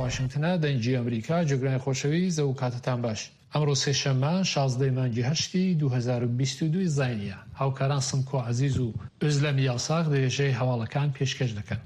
واشنگتنە دەنجی ئەمریکا جێگرانی خۆشەویست و کاتتان باش. ئەمڕۆ سێشەممە 16 مانگی هەشتی 2022 زاینیە. هاوکاران سمکۆ عەزیز و ئۆزلەمی یاساق دەوێژەی هەواڵەکان پێشکەش دەکەن.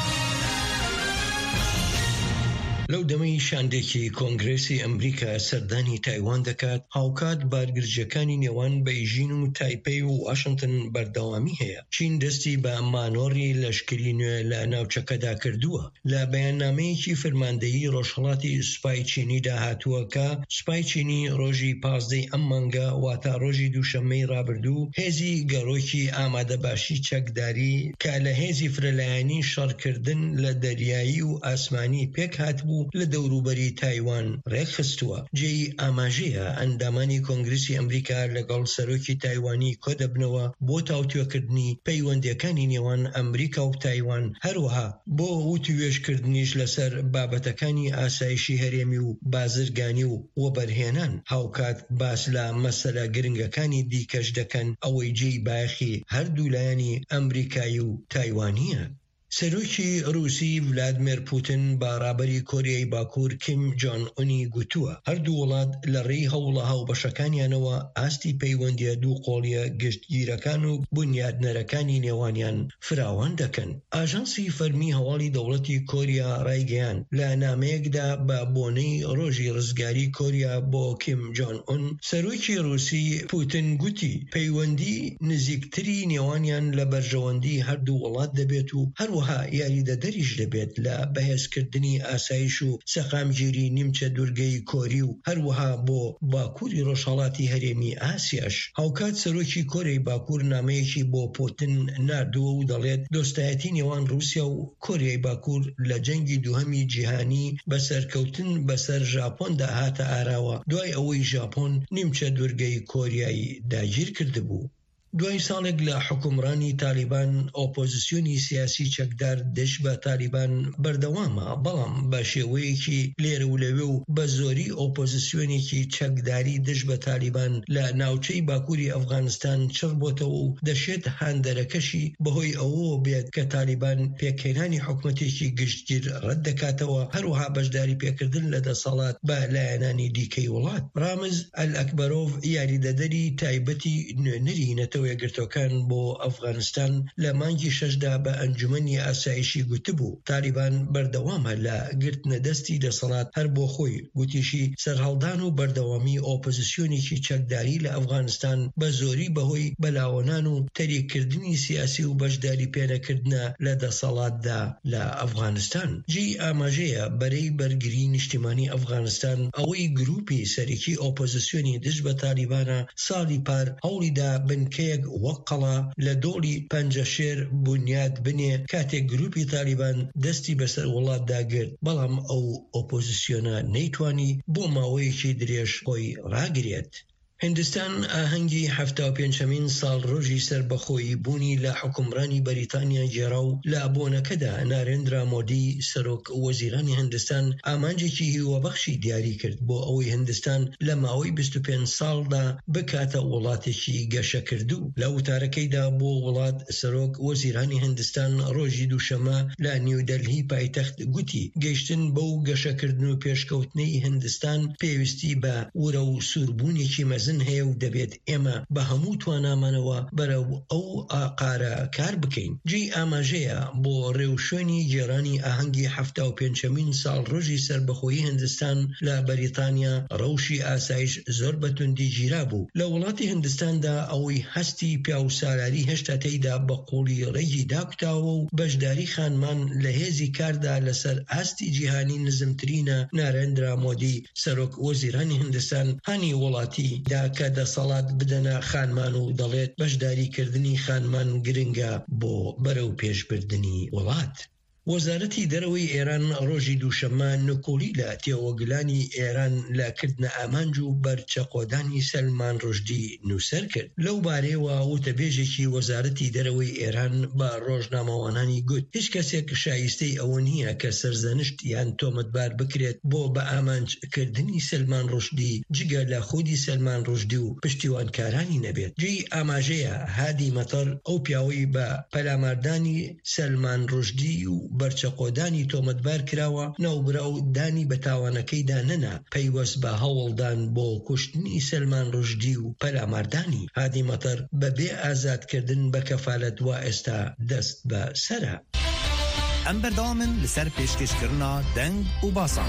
لەو دەمەی شاندێکی کۆنگرێسی ئەمریکا سەردانی تایوان دەکات، هاوکات بارگرجەکانی نێوان بەیژین و تایپەی و واشنگتن بەردەوامی هەیە. چین دەستی بە مانۆڕی لەشکری نوێ لە ناوچەکەدا کردووە. لە بەیاننامەیەکی فەرماندەیی ڕۆژهەڵاتی سوپای چینیدا هاتووە کە سوپای چینی ڕۆژی 15 ئەم مانگە واتە ڕۆژی دووشەممەی ڕابردوو هێزی گەڕۆکی ئامادەباشی چەکداری کە لە هێزی فرەلایەنی شەڕکردن لە دەریایی و ئاسمانی پێک هاتبوو لە دەوروبەری تایوان ڕێکخستووە. جێی ئاماژەیە ئەندامانی کۆنگرسی ئەمریکا لەگەڵ سەرۆکی تایوانی کۆدەبنەوە بۆ تاوتوێکردنی پەیوەندیەکانی نێوان ئەمریکا و تایوان، هەروەها بۆ وتوێژکردنیش لەسەر بابەتەکانی ئاسایشی هەرێمی و بازرگانی و وەبەرهێنان. هاوکات باس لە مەسەلە گرنگەکانی دیکەش دەکەن ئەوەی جێی بایەخی هەردوو لایەنی ئەمریکایی و تایوانیە. سەرۆکی رووسی ڤلادیمیر پوتین با ڕابەری کۆریای باکوور کیم جۆن ئونی گوتووە هەردوو وڵات لە ڕێی هەوڵە هاوبەشەکانیانەوە ئاستی پەیوەندیە دوو قۆڵیە گشتگیرەکان و بنیادنەرەکانی نێوانیان فراوان دەکەن. ئاژانسی فەرمی هەواڵی دەوڵەتی کۆریا ڕایگەیاند لە نامەیەکدا بە بۆنەی ڕۆژی ڕزگاری کۆریا بۆ کیم جۆن ئون، سەرۆکی رووسی پوتین گوتی پەیوەندی نزیکتری نێوانیان لە بەرژەوەندی هەردوو وڵات دەبێت و هەروەها یاریدەدەریش دەبێت لە بەهێزکردنی ئاسایش و سەقامگیری نیمچە دوورگەی کۆری و هەروەها بۆ باکووری ڕۆژهەڵاتی هەرێمی ئاسیاش. هاوکات سەرۆکی کۆریای باکوور نامەیەکی بۆ پوتین ناردووە و دەڵێت دۆستایەتی نێوان رووسیا و کۆریای باکوور لە جەنگی دووهەمی جیهانی بەسەرکەوتن بەسەر ژاپۆندا هاتە ئاراوە دوای ئەوەی ژاپۆن نیمچە دوورگەی کۆریایی داگیر کردبوو. دوای ساڵێک لە حکومڕانی تالیبان، ئۆپۆزیسیۆنی سیاسی چەکدار دەست بە تالیبان بەردەوامە، بەڵام بە شێوەیەکی لێرە و لەوێ و بە زۆری ئۆپۆزیسیۆنێکی چەکداری دەست بە تالیبان لە ناوچەی باکووری ئەفغانستان چڕبۆتەوە و دەشێت هاندەرەکەشی بەهۆی ئەوە بێت کە تالیبان پێکهێنانی حکومەتێکی گشتگیر ڕەت دەکاتەوە، هەروەها بەشداری پێکردن لە دەسەڵات بە لایەنانی دیکەی وڵات. رامز ئەلئەکبەرۆڤ یاریدەدەری تایبەتی نوێنەری نەتەوە یەکگرتوەکان بۆ ئەفغانستان لە مانگی شەشدا بە ئەنجومەنی ئاسایشی گوتبوو تالیبان بەردەوامە لە گرتنە دەستی دەسەڵات هەر بۆ خۆی. گوتیشی سەرهەڵدان و بەردەوامی ئۆپۆزیسیۆنێکی چەکداری لە ئەفغانستان بە زۆری بەهۆی بەلاوەنان و تەریکردنی سیاسی و بەشداری پێنەکردنە لە دەسەڵاتدا لە ئەفغانستان. جێی ئاماژەیە بەرەی بەرگری نیشتیمانی ئەفغانستان ئەوەی گروپی سەرەکی ئۆپۆزیسیۆنی دژ بە تالیبانە ساڵی پار هەوڵیدا بنکەیەک وەک قەڵا لە دۆڵی پەنجەشێر بنیاد بنێ کاتێک گروپی تالیبان دەستی بەسەر وڵاتدا گرت، بەڵام ئەو ئۆپۆزیسیۆنە نەیتوانی بۆ ماوەیەکی درێژ خۆی ڕاگرێت. هندستان ئاهەنگی 75مین ساڵ ڕۆژی سربەخۆیی بوونی لە حکومڕانی بەریتانیا گێڕا و لە بۆنەکەدا نارێندرا مۆدی سەرۆک وەزیرانی هندستان ئامانجێکی هیوابەخشی دیاری کرد بۆ ئەوەی هندستان لە ماوەی 25 ساڵدا بکاتە وڵاتێکی گەشەکردوو. لە وتارەکەیدا بۆ وڵات سەرۆک وەزیرانی هندستان ڕۆژی دووشەمە لە نیودەلهی پایتەخت گوتی گەیشتن بەو گەشەکردن و پێشکەوتنەی هندستان پێویستی بە ورە و سووربوونێکی مەزن هەیە و دەبێت ئێمە بە هەموو توانامانەوە بەرەو ئەو ئاقارە کار بکەین. جێی ئاماژەیە بۆ ڕێوشوێنی گێڕانی ئاهەنگی 75مین ساڵ ڕۆژی سربەخۆیی هندستان لە بەریتانیا ڕەوشی ئاسایش زۆر بەتوندی گیرا بوو. لە وڵاتی هندستاندا ئەوەی هەستی پیا و سالاری هێشتا تێیدا بە قوڵی ڕێگی داکوتاوە و بەشداری خانمان لە هێزی کاردا لەسەر ئاستی جیهانی نزمترینە. نارێندرا مۆدی سەرۆک وەزیرانی هندستان هانی وڵاتی کە دەسەڵات بدەنە خانمان و دەڵێت بەشداریکردنی خانمان گرنگە بۆ بەرەو پێشبردننی وڵات. وەزارەتی دەرەوەی ئێران ڕۆژی دووشەممە نکۆلی لە تێوەگلانی ئێران لە کردنە ئامانج و بەرچەقۆدانی سەلمان ڕوشدی نووسەر کرد. لەو بارەیەوە وتەبێژێکی وەزارەتی دەرەوەی ئێران بە ڕۆژنامەوانانی گوت هیچ کەسێک شایستەی ئەوە نییە کە سەرزەنشت یان تۆمەتبار بکرێت بۆ بە ئامانجکردنی سەلمان ڕوشدی جگە لە خودی سەلمان ڕوشدی و پشتیوانکارانی نەبێت. جێی ئاماژەیە هادی مەتەر ئەو پیاوەی بە پەلاماردانی سەلمان ڕوشدی و بەرچەقۆدانی تۆمەتبار کراوە ناوبرا و دانی بە تاوانەکەیدا نەنا پەیوەست بە هەوڵدان بۆ کوشتنی سەلمان ڕژدی و پەلاماردانی هادی مەتەر بەبێ ئازادکردن بە کەفالەت وا ئێستا دەست بە سەرە. ئەم بەردەوامن لەسەر پێشکەشکردنا دەنگ و باسان.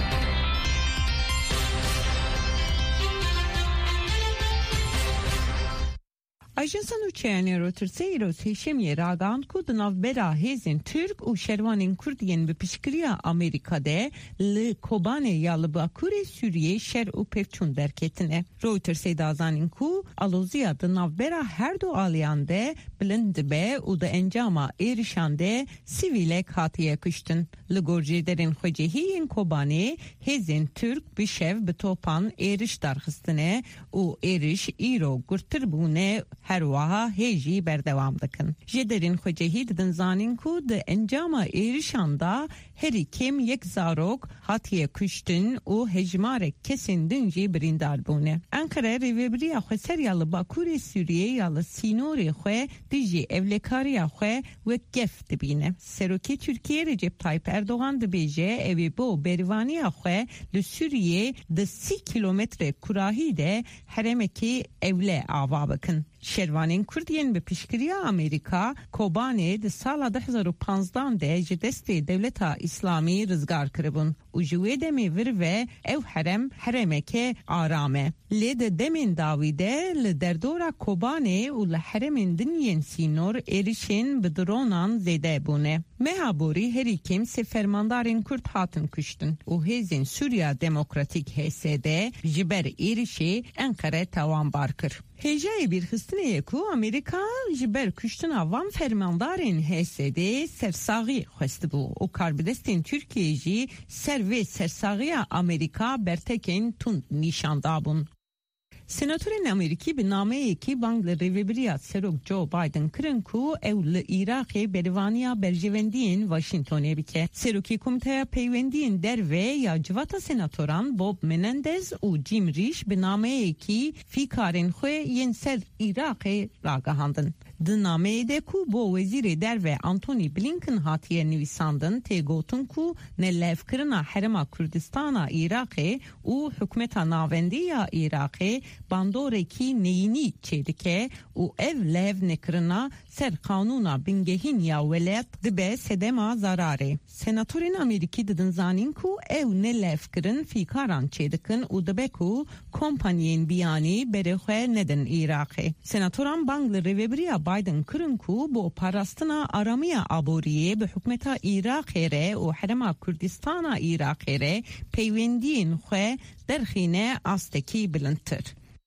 Ajansa Nûçeyyanê Reutersê îro sêşemiyê ragand ku di navbera hêzên Türk û şervanên Kurdiyên bi piştgiriya Amerîka de li Kobanê ya li Bakurê Sûriyê şer û pevçûn derketine. Reutersê dazanîn ku aloziya di navbera her du aliyan de bilind dibe û di encama êrişan de sivîlek hatiye kuştin. Li gorjêderên xwecihiyên Kobanê hêzên Türk bi şev bi topan êriş darxistine û êriş îro gurtir bûne her waha hêjî berdewam dikin. Ji derên xwecihî didin zanîn ku di encama êrişan da herî kêm yek zarok hatiye kuştin û hejmarek kesên din jî birîndar bûne. Ankara rêveberiya xweseriya li Bakurê Sûriyê ya li sînorê xwe dijî evlekariya xwe wek gef dibîne. Serokê Tirkiye Recep Tayyip Erdoğan dibêje evê bo berîvaniya xwe li Sûriyê di 30 kilometre kurahî de heremekî evle ava bikin. Şervanên Kurdiyên bi piştgiriya Amerîka Kobanê di sala 2015 de ji destê Dewleta İslamî rizgar kiribûn û ji wê demê vir ve ew heremeke aram e. Lê di demên dawî de li derdora Kobanê û li heremên din yên sînor êrişên bi dronan zêde bûne. Meha borî herî kêm sê fermandarên Kurd hatin kuştin û hêzên Sûriya Demokratîk HSD ji ber êrişê Ankara tawanbar kir. Hêjayê bîrxistinê ku Amerîka ji ber kuştina van fermandarên HSD sersaxî xwestibû û karbidestên Tirkiyê jî ser vê sersaxiya Amerîka bertekên tund nîşan dabûn. Senatörên Amerîkî bi nameyekî bang li rêveberiya Serok Joe Biden kirin ku ew li Iraqê berîvaniya berjevendiyên Washingtonê bike. Serokê Komiteya Peywendiyên Derve ya civata senatoran Bob Menendez û Jim Risch bi nameyekî fîkarên xwe yên ser Iraqê ragihandin. Di nameyê de ku bo Wezîrê Derve Antony Blinken hatiye nivîsandin tê gotin ku nelevkirina Herêma Kurdistana Iraqê û hikûmeta navendî ya Iraqê bandorekî neyînî çêdike û ev lev nekirina ser kanûna bingehîn ya welat dibe sedema zararê. Senatörên Amerîkî didin zanîn ku ew nelevkirin fîkaran çêdikin û dibe ku kompaniyên biyanî berê xwe nedin Iraqê. Senatoran bang li rêveberiya Biden kirin ku bo parastina aramiya aboriyê bi hikûmeta Iraqê re û Herêma Kurdistana Iraqê re peywendiyên xwe derxîne astekî bilindtir.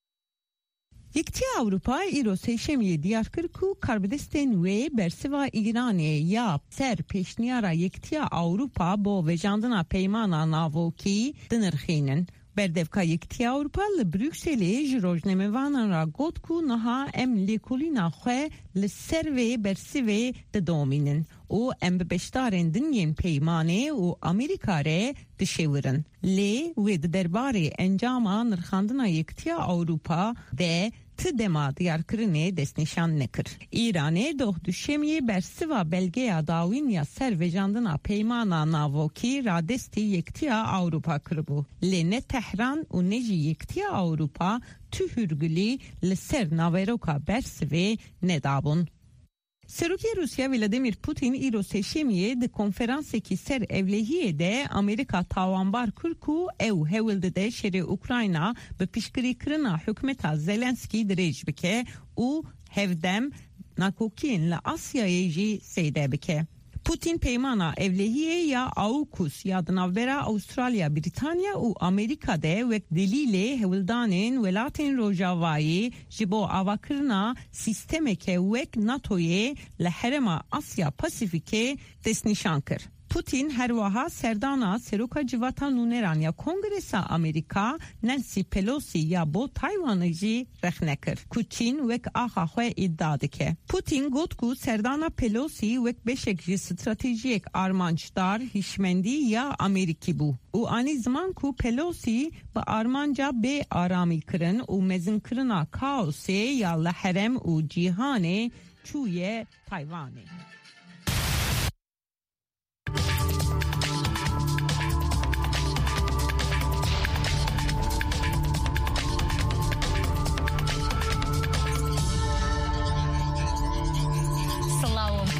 Yektiya Avrupa îro sêşemiyê diyar kir ku karbidestên wê bersiva Îranê ya ser pêşniyara Yektiya Avrupa bo vejandina peymana navokî dinirxînin. Berdevka Yektiya Avrupa li Brükselê ji rojnamevanan ra got ku niha em lêkolîna xwe li ser vê bersivê didomînin û em bi beşdarên din yên peymanê û Amerîka re dişêwirin. Lê wê di derbarê encama nirxandina Yektiya Avrupa de ti dema diyarkirinê destnîşan nekir. İranê doh duşemiyê bersiva belgeya dawîn ya ser vejandina peymana navokî radestî Yektiya Avrupa kiribû. Lê ne Tehran û ne jî Yektiya Avrupa tu hürgilî li ser naveroka bersivê nedabûn. Serokê Rusya Vladimir Putin îro sêşemiyê di konferansekî ser evlehiyê de Amerîka tawanbar kir ku ew hewil dide şerê Ukrayna bi piştgirîkirina hikûmeta Zelenskî dirêj bike û hevdem nakokiyên li Asyayê jî sêde bike. Putin peymana evlehiyê ya AUKUS ya di navbera Avustralya, Britanya û Amerîka de wek delîlê hewildanên welatên Rojavayê ji bo avakirina sîstemeke wek NATOyê li Herêma Asya Pasîfikê destnîşan kir. Putin her wiha serdana seroka civata nûneran ya Kongresa Amerîka Nancy Pelosi ya bo Taywanê jî rexne kir ku Çîn wek axa xwe îddia dike. Putin got ku serdana Pelosi wek beşek ji stratejiyek armançdar hişmendî ya Amerîkî bû û anî ziman ku Pelosi bi armanca bê aramî kirin û mezinkirina kaosê ya li herem û cîhanê çûye Taywanê.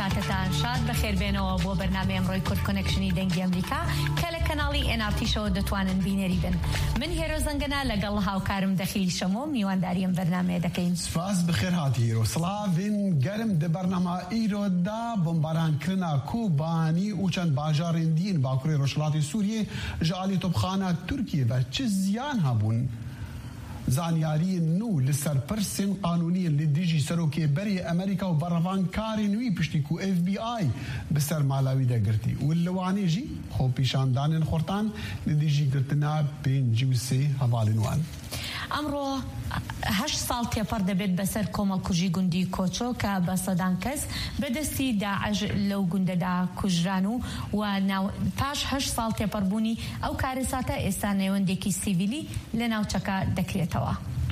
کاتتان شاد بەخێر بێنەوە بۆ بەرنامە ئەمڕۆی کورد کۆنێکشنی دەنگی ئەمریکا کە لە کەناڵی NRT شەوە دەتوانن بینەری بن. من هێرۆ زەنگەنە لەگەڵ هاوکارم دەخیلی شەمۆ میوانداری ئەم بەرنامەیە دەکەین. سپاس بخێر هاتی هێرۆ سڵاوین گەرم دە بەرنامە ئیرۆدا بۆمبارانکردنا کوبانی و چەند باژارên دین باکوڕی ڕۆژهەڵاتی سووریێ ji alî topxana Tirkiye ve çi ziyan hebûn? Zanyariyên nû li ser pirsên qanûnî li dijî serokêberê Amerîka û berhevankarên wî piştî ku FBI bi ser mala wî de girtî û li wanê jî xwepîşandanên xortan li dijî girtina pêncî hevalên wan. ئەمڕۆ 8 ساڵ تێپەڕ دەبێت بەسەر کۆمەڵکوژی گوندی کۆچۆ کە بە سەدان کەس بەدەستی داعش لەو گوندەدا کوژران و پاش 8 ساڵ تێپەڕبوونی ئەو کارەساتە ئێستا نەیوەندێکی سیڤیلی لە ناوچەکە دەکرێتەوە.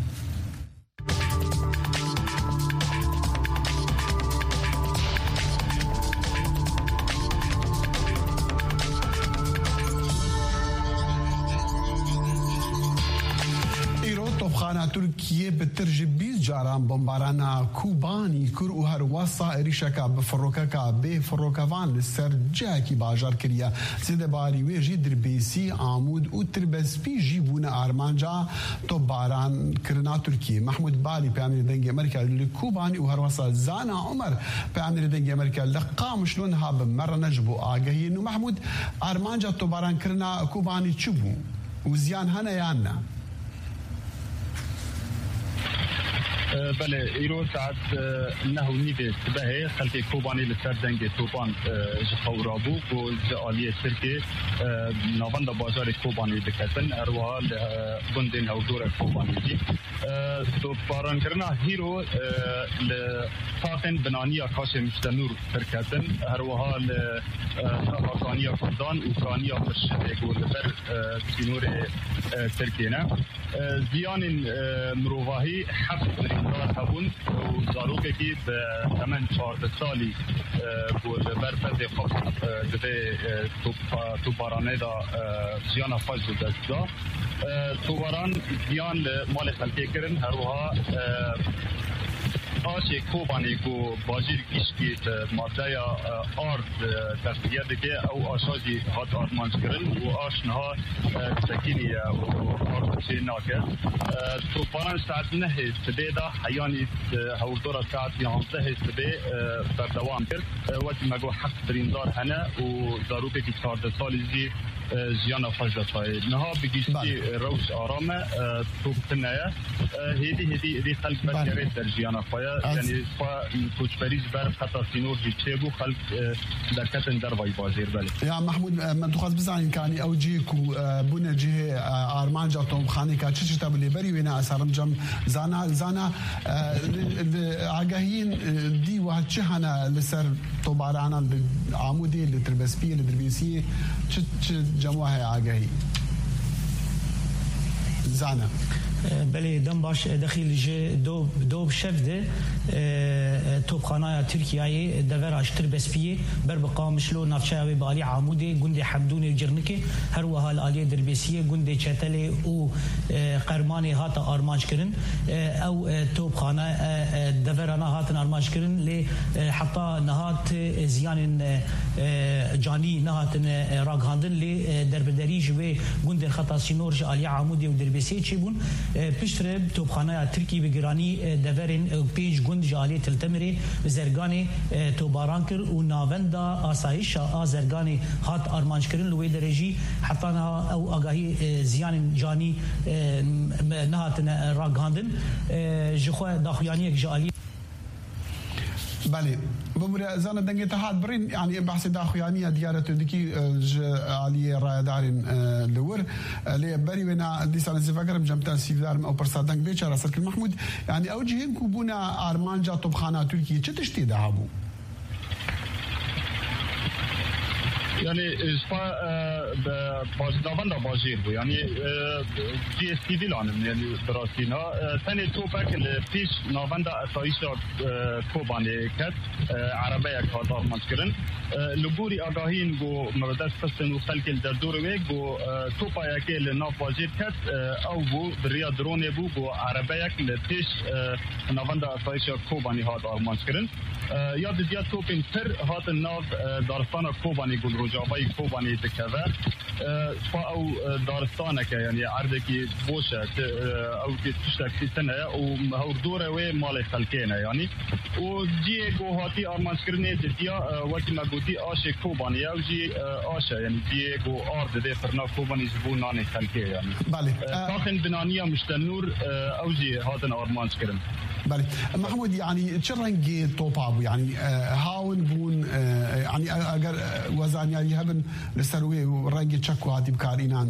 Türkiye bi tir ji 20 caran bombarana Kubanî kur û her wasa êrişeka bi firokeka bê firokevan li ser cihekî bajar kiriye. Sêdebarî wê jî Dirbêsî, Amûd û Tirbespî jî bûne armanca topbaran kirina Tirkiye. Mahmud Balî Peyamberê Dengê Amerîka li Kubanî û her wasa Zana Umer Peyamberê Dengê Amerîka li Qamişlo niha bi merane ji bo agahiyên û Mahmud armanca topbaran kirina Kubanî çi bû û ziyan hene yan ne? بله ایرو ساعت نه نیده سبه خلق کوبانی لسر دنگ توپان جخورابو و جعالی سرکه نواند بازار کوبانی دکتن اروها بندین او دور کوبانی دی توپاران کرنا هیرو لطاقن بنانی اکاش مشتنور سرکتن اروها لطاقانی کردان اوکرانی فرشده گول بر سینور سرکه نه زیان مروواهی حفظ دار هبون و زاروکه که به تمن 14 سالی بود برفرد خود دده توبارانه دا زیان فاج دست دا توباران زیان مال خلقه کرن هروها آشه کوبانی کو باجیر کشکی ماده یا آرد تفکیه دیگه او آشازی هات آرمانج کرن و آشنها سکینی و آرد چه ناکر تو پاران ساعت نه سبه دا حیانی هوردورا ساعت 11 سبه بردوام کرد وقتی مگو حق بریندار هنه و داروکه که 14 سالی زی زیان فجدتای نها بگیشتی روش آرامه تو بتنه هیدی خلق بسیاره در زیان فایا یعنی فا کوچبریز بر خطا سینور جی چه بو خلق درکتن در وای بازیر بله. یا محمود من تو خواست بزنین کانی او جی کو بونه جه آرمانجا توم خانی که چه تبلی بری وینا اثرم جم زانا آگاهین دی و چه هنه لسر تو بارانا عمودی لتربسپی لدربیسی چه جمعه آگاهی زانا بله دم باش دخیل جه دو شفده توبخانه ترکیه دور اشتر بسپیه بر بقامشلو نفچاوی بالی عموده گنده حمدون جرنکه هر وحال آلیه دربسیه گنده چتله او قرمانی هات آرمانج کرن او توبخانه دورانه هاتن آرمانج کرن لی حتی نهات زیان جانی نهاتن راگهاندن لی دربدری جوه گنده خطا سینورج آلیه عموده و دربسیه چی بون پشتر توبخانه ترکی بگرانی دورین پیج گند جالی تلتمری زرگانی توباران کر و ناوندا آسایش زرگانی هات آرمانج کرن لوی درجی حتی او آگاهی زیان جانی نهاتن راگهاندن جخوا داخلیانی جالی بله بمر زان دنگ اتحاد برين يعني بحث داخليانيه ديارته ديكي علي رايدارين لور اللي بري بنا ديسان سيفاكرم جمتان سيفدار او برصادنك بيچارا سركل محمود يعني اوجهين كوبونا ارمانجا طبخانه تركيا چه تشتي دهابو يعني إجفاء نافندا باجير بو يعني جي اس تي في لانم يعني دراسينا ثاني توبك البيش نافندا أسايشا كوباني كات عربية كهدار منشكرن لبوري أغاهين بو مبدأ فستن وخلق الدردور ويك بو توبا يكي لناف باجير كات أو بو بريا دروني بو عربية البيش نافندا أسايشا كوباني هدار منشكرن ياد ديا توبين تر هات الناف دارستان كوباني قول رجابي كوباني دكذا فأو دارستانك يعني عردك بوشة أو تشتك في سنة وهو دورة ومالي خلقينا يعني وجي هاتي أرمانشكرني ديا وقت ما قلتي آشي كوباني أو جي آشا يعني جي أرد دي فرنا كوباني زبوناني خلقي يعني تاخن بنانية مشتنور أو جي هاتن أرمانشكرن بله محمود يعني تشرنجي توبابو يعني هاون بون يعني اگر وزن يعني هبن لسروي ورنجي تشكو هاتي بكارينان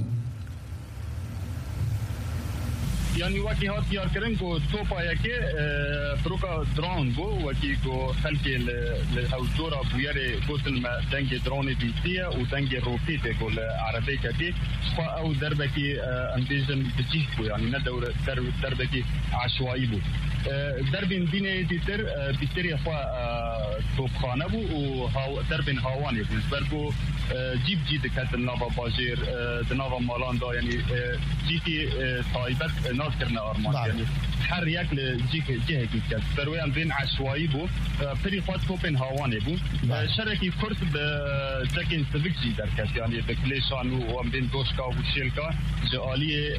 يعني وكي هات يار كرن كو توبا يكي بروكا درون بو وكي كو خلقي الهوزورة بويري قوتن ما دنجي دروني بيسية ودنجي روكيتي كو العربية كي او دربكي انديجن بجيه بو يعني ندور دربكي عشوائي بو دربين بيني ديتر بيتري خوا توبخانه بو وهاو دربين هاواني بو بربو جيب جيد كات النافا باجير دنافا مالاندا يعني جيتي طايبت ناس كرنا أرمان يعني حر ياكل جهة كات برويان بين عشوائي بو بري خوا توبين هاواني بو شركي كورس بسكن سبك جي دركات يعني بكليشان وام بين دوشكا وشيلكا جالية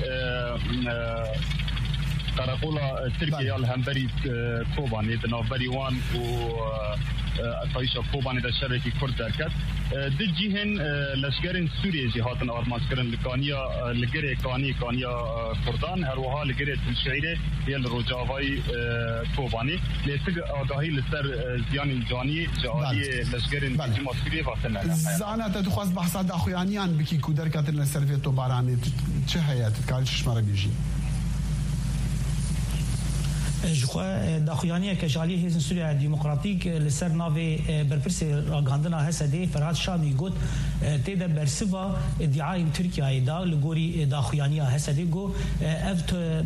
كاراكولا تركيا الهمبري كوباني دنافبري وان و أسايشا كوباني دا شركي كرد دركت دجيهن لشكرين سوريا جهاتن أرمانشكرن لكانيا لجري كانيا كردان هروها لجري الشعيرة هي الرجاوي كوباني لسه آگاهی لسر زیان الجانی جالي لشكرين جمع سوريا وطننا زانا تدخواست بحثات داخویانیان بکی کودر کتن لسرویتو بارانی چه هيا تتكالش شمارا بيجي جخوا داخویانی که جالی هیزن سوریا دموکراتیک لسر ناوی برپرس راگاندنا هسده فرهاد شامی گوت تیدا برسوا ادعای ترکیه دا لگوری داخویانی هسده گو اف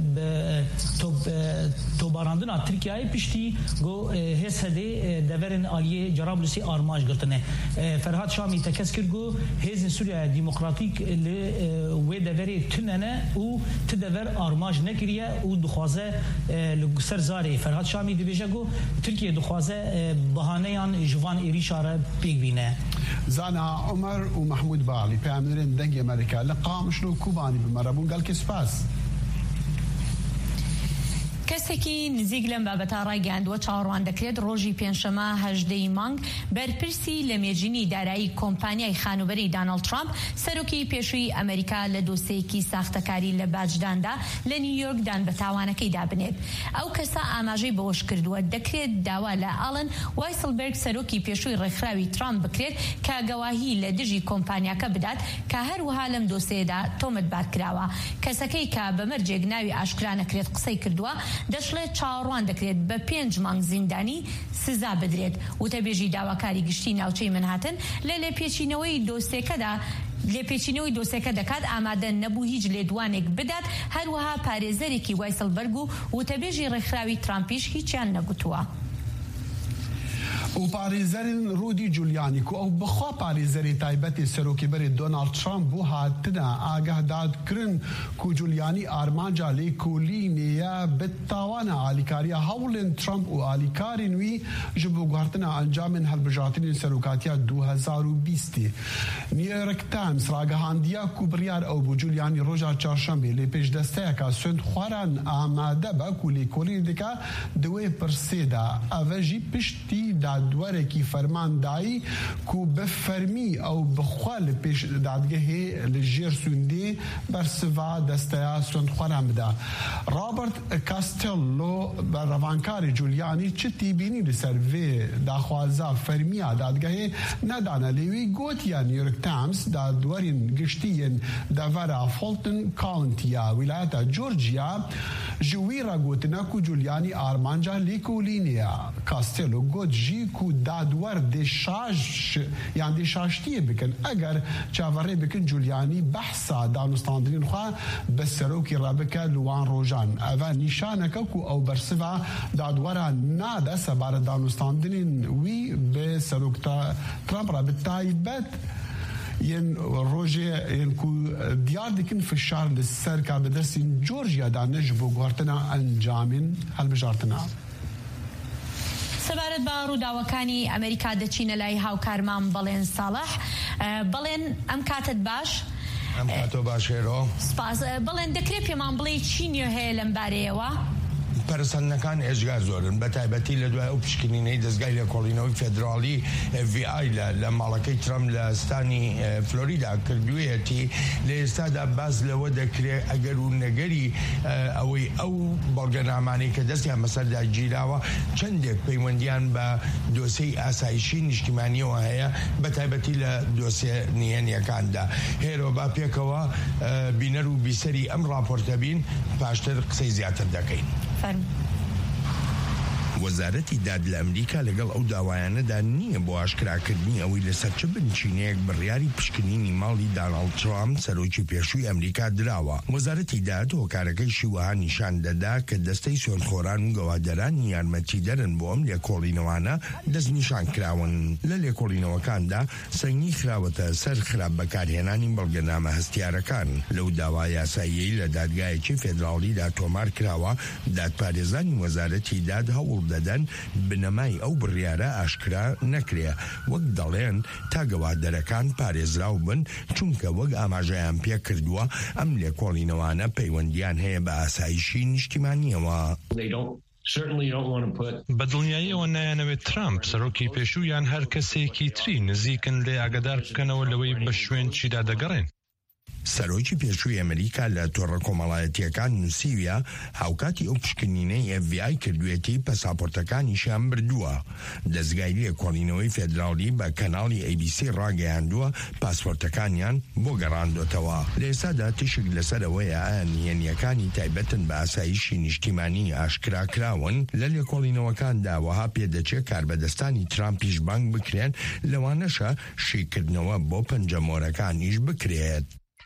تو باراندنا ترکیه پشتی گو هسده دورن آلیه جرابلسی آرماج گرتنه فرهاد شامی تکس کرد گو هیزن سوریا دموکراتیک و دوری تننه و تدور آرماج نکریه و دخوازه سرزاری فرهاد شامی دبیجه گو ترکیه دخوازه بهانه‌یان جوان ایریشاره پیگ بینه زانا عمر ومحمود باعلي بيعملين دنج امريكا لقام شنو كوباني بمربون قال كسباس کەسێکی نزیک لەم بابەتە ڕایگەاندووە چاوەڕوان دەکرێت ڕۆژی پێنجشەمە 18 مانگ بەرپرسی لە مێژینی دارایی کۆمپانیای خانوبەری دانالد ترامپ سەرۆکی پێشووی ئەمریکا لە دۆسەیەکی ساختەکاری لە باجداندا لە نیویۆرکدان بە تاوانەکەی دابنێت ئەو کەسە ئاماژەی بەوەش کردووە دەکرێت داوا لە ئالن وایسلبرگ سەرۆکی پێشووی ڕێکخراوی ترامپ بکرێت کە گەواهی لە دژی کۆمپانیاکە بدات کە هەروەها لەم دۆسەیەدا تۆمەتبار کراوە کەسەکەی کە بەمەرجێک ناوی ئاشکرا نەکرێت قسەی کردووە دەشڵێت چاوەڕوان دەکرێت بە 5 مانگ زیندانی سزا بدرێت وتەبێژی داواکاری گشتی ناوچەی منهاتن لە لێپێچینەوەی دۆسەکە دەکات ئامادە نەبوو هیچ لێدوانێک بدات هەروەها پارێزەرێکی وایسلبەرگ و وتەبێژی ڕێکخراوی ترامپیش هیچیان نەگوتووە و پارێزەرین رودی جولیانی کو ئەو بخوا پارێزەری تایبەتی سەرۆکیبەری دۆناڵد ترامپ بۆ هاتنە ئاگادارکردن کو جولیانی ئارمانجا لێکۆلینەیە بتاوانە ئالیکاریە هەوڵێن ترامپ و ئالیکارین وی ji بۆ گواردنە ئەنجامên هەڵبژارتنên سەرۆکاتیە 2020 نیویۆرک تایمز ڕاگەهاندیە کو بڕیار ئەو بۆ جولیانی ڕۆژا چارشەمبێ لێ پێشدەستەیەکە سوێند خواران ئامادە بە کو لێکۆلینی دکا دوێ پرسێدا ئەڤەژی پشتی دادوەرێکی فەرماندایی کو بفەرمی ئەو بخوا لە پێش دادگەهێ لە ژێر سوێندێ بەرسڤا دەستەیە سوێندخواران بدا رابرت کاستێلۆ بە ڕەوانکاری جولیانی چتی بینی لەسەر vê daxwaza fermiya dadgehê nedane lê wî gotiya New York Times dadwerên giştiyên devera Fulton Countyya wilayeta Georgia جويرا گوتناکو جولیانی آرمانجا لیکولینیا کاستلو گوت جی کو دادور دی شاش یعنی دی شاشتی بکن اگر چاوره بکن جولیانی بحثا دانستاندرین خواه بسروکی رابکه لوان روجان اوه نشانکه کو او برسوا دادورا ناده سبار دانستاندرین وی بسروک ترامپ رابطایبت ين روجي ينكو ديار ديكن في الشهر للسركة بدرسين جورجيا دا نجبو غارتنا انجامين هالبجارتنا سەبارەت بە ڕووداوەکانی ئەمریکا دەچینە لای هاوکارمان بەڵێن ساڵح بەڵێن ئەم کاتت باش ئەم کاتۆ باشێرۆ سپاس بەڵێن دەکرێت پێمان بڵێ چینیە هەیە لەم بارەیەوە پەرسەندەکان ئێژگار زۆرن بە تایبەتی لە دوای ئەو پشکنینەی دەستگای لێکۆڵینەوەی فێدراڵی FBI لە ماڵەکەی ترامپ لە ستانی فلۆریدا کردوویەتی لە ئێستادا باز لەوە دەکرێت ئەگەر و نەگەری ئەوەی ئەو بەڵگەنامانەی کە دەستیان بەسەردا گیراوە چەندێک پەیوەندیان بە دۆسەی ئاسایشی نیشتیمانیەوە هەیە بە تایبەتی لە دۆسێ نهێنیەکاندا هێرۆ با پێکەوە بینەر و بیسەری ئەم راپۆرتە بین پاشتر قسەی زیاتر دەکەین. وەزارەتی داد لە ئەمریکا لەگەڵ ئەو داوایانەدا نییە بۆ ئاشکراکردنی ئەوەی لەسەر چ بنچینەیەک بڕیاری پشکنینی ماڵی داناڵد ترامپ سەرۆکی پێشووی ئەمریکا دراوە. وەزارەتی داد هۆکارەکەیشی وەها نیشان دەدا کە دەستەی سۆنخۆران و گەوادەرانی یارمەتیدەرن بۆ ئەم لێکۆڵینەوانە دەست نیشان کراون. لە لێکۆڵینەوەکاندا سەنگی خراوەتە سەر خراپ بەکارهێنانی بەڵگەنامە هەستیارەکان. لەو داوا یاساییەی لە دادگایەکی فێدراڵیدا تۆمار کراوە دادپارێزانی وەزارەتی داد هەوڵ دەدەن بنەمای ئەو بڕیارە ئاشکرا نەکرێ وەک دەڵێن تا گەوادەرەکان پارێزراو بن چونکە وەک ئاماژەیان پێ کردووە ئەم لێکۆڵینەوانە پەیوەندیان هەیە بە ئاسایشی نیشتیمانیەوە. بە دڵنیاییەوە نایانەوێت ترامپ سەرۆکی پێشوویان هەر کەسێکی تری نزیکن لێ ئاگادار بکەنەوە لەوەی بە شوێن چیدا دەگەڕێن. سەرۆکی پێشووی ئەمریکا لە تۆڕە کۆمەڵایەتیەکان نووسیویە هاوکاتی ئەو پشکنینەی FBI کردوێتی پەساپۆرتەکانیشیان بردووە. دەستگای لێکۆڵینەوەی فێدراڵی بە کەناڵی ABC ڕاگەیاندووە پاسپۆرتەکانیان بۆ گەڕاندۆتەوە. لە ئێستادا تشک لەسەرەوەیە ئایا نهێنیەکانی تایبەتن بە ئاسایشی نیشتیمانی ئاشکرا کراون لە لێکۆڵینەوەکاندا وەها پێدەچێت کاربەدەستانی ترامپیش بانگ بکرێن لەوانەشە شیکردنەوە بۆ پەنجەمۆرەکانیش بکرێت.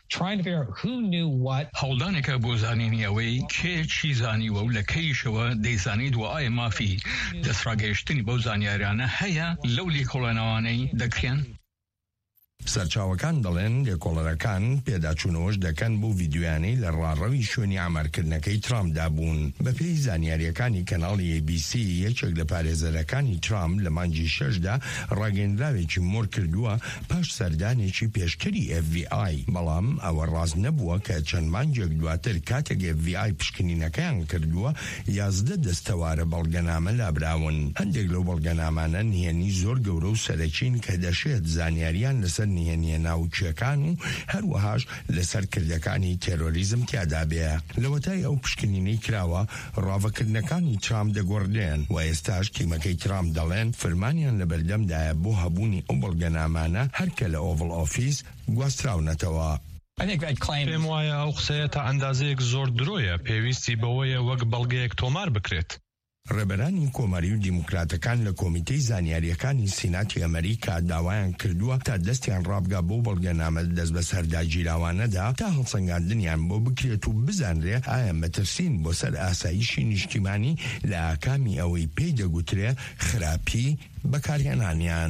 هەوڵدانێکە بۆ زانینی ئەوەی کێ چی زانیوە و لە کەیشەوە دەیزانیت و ئایا مافی دەستڕاگەیشتنی بەو زانیاریانە هەیە لەو لێکۆڵێنەوانەی دەکرێن؟ سەرچاوەکان دەڵێن لێکۆڵەرەکان پێداچوونەوەش دەکەن بۆ ڤیددیویانەی لە ڕاڕەوی شوێنی ئامارکردنەکەی ترامپدا بوون. بەپێی زانیاریەکانی کەناڵی ABC یەکێک لە پارێزەرەکانی ترامپ لە مانگی 6دا ڕاگەندراوێکی مۆر کردووە پاش سەردانێکی پێشکەری FBI بەڵام ئەوە ڕاست نەبووە کە چەند مانگێک دواتر کاتێک FBI پشکنینەکەیان کردووە 11 دەستەوارە بەڵگەنامە لابراون. هەندێک لەو بەڵگەنامانە نهێنی زۆر گەورە و سەرەکین کە دەشێت زانیاریان لەسەر نهێنیە ناوچیەکان و هەروەهاش لەسەر کردەکانی تێرۆریزم تیادا بێ. لەوەتای ئەو پشکنینەی کراوە ڕاوەکردنەکانی ترامپ دەگۆڕدێن و ئێستاش تیمەکەی ترامپ دەڵێن فرمانیان لە بەردەمدایە بۆ هەبوونی ئەو بەڵگەنامانە هەرکە لە ئۆڤڵ ئۆفیس گواستراونەتەوە. پێم وایە ئەو قسەیە تا ئەندازەیەک زۆر درۆیە پێویستی بەوەیە وەک بەڵگەیەک تۆمار بکرێت. ڕێبەرانی کۆمەری و دیموکراتەکان لە کۆمیتەی زانیاریەکانی سیناتی ئەمریکا داوایان کردووە تا دەستیان ڕابگا بۆ بەڵگەنامە دەست بە سەرداگیراوانەدا تا هەڵسەنگاندنیان بۆ بکرێت و بزانرێ ئایا مەترسین بۆ سەر ئاسایشی نیشتیمانی لە ئاکامی ئەوەی پێی دەگوترێ خراپی بەکارهێنانیان.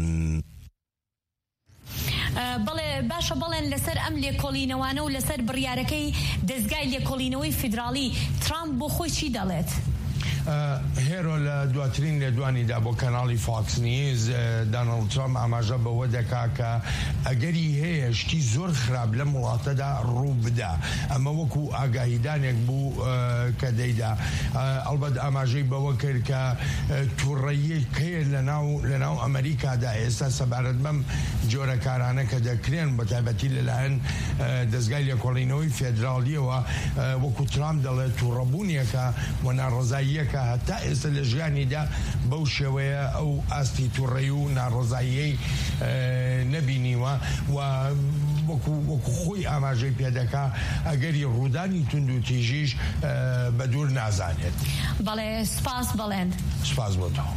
بەڵێ باشە بەڵێن لەسەر ئەم لێکۆڵینەوانە و لەسەر بڕیارەکەی دەستگای لێکۆڵینەوەی فیدراڵی ترامپ بۆ خۆی چی دەڵێت؟ هێرۆ لە دواترین لێدوانیدا بۆ کەناڵی فاکس نیوز داناڵد ترامپ ئاماژە بەوە دەکا کە ئەگەری هەیە شتی زۆر خراپ لە وڵاتەدا ڕوو بدا ئەمە وەکو ئاگاهیدانێک بوو کە دەیدا. ئەڵبەت ئاماژەی بەوە کرد کە تووڕەیەک هەیە لەناو ئەمریکادا ئێستا سەبارەت بەم جۆرە کارانە کە دەکرێن بە تایبەتی لەلایەن دەستگای لێکۆڵینەوەی فێدراڵیەوە وەکو ترامپ دەڵێت تووڕەبوونیەکە و ناڕزاییەکە هەتا ئێستا لە ژیانیدا بەو شێوەیە ئەو ئاستی تووڕەیی و ناڕزاییەی نەبینیوە و وەکو خۆی ئاماژەی پێدەکا ئەگەری ڕوودانی تونند و تیژیش بە دوور نازانێت. بەڵێ سپاس بەڵێن. سپاس بۆ تۆ.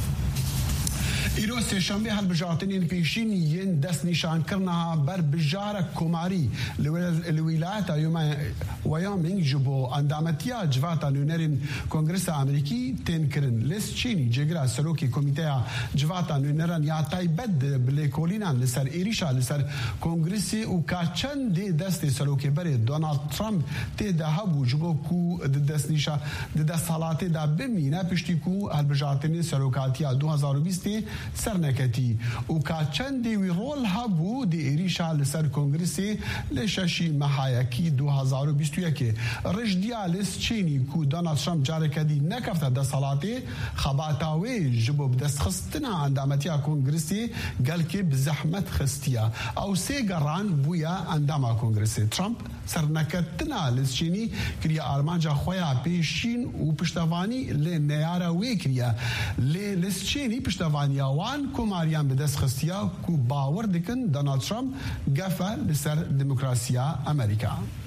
ئیرۆ سێشەمبێ هەڵبژارتنین پێشینیên destnîşankirina berbijara komarî li wîlayeta Wyoming ji bo endametiya civata nûnerên Kongresa Amerîkî tên kirin. Liz Cheney cêgira serokê Komîteya Civata Nûneran ya taybet bi lêkolînan li ser êrişa li ser Kongresê û ka çendê destê serokêberê Donald Trump tê de hebû ji bo ku di desthilatê de bimîne piştî ku hilbijartinê serokatiya 2020 سەرنەکەتی و کاتچەندی وی ڕۆل هەبوو دی ئێریشا لەسەر کۆنگرسی لە شەشی مەهایەکی 2021 ڕژدیا لێس چینی کو دۆنالد ترامپ جارێکەدی نەکەفتە دەسەڵاتێ خەباتاوێ ji bo bidestxistina endametiya kongresê gelkê bi zehmet xistiye ew sê geran bûye endama kongresê. Trump sernekettina Liz Cheney kiriye armanca xwe ya pêşîn û piştevanî lê neyara wê kiriye. Lê Liz Cheney piştevaniya wan komariyan bi dest xistiya ku bawer dikin Donald Trump gefe li ser demokrasiya Amerîka.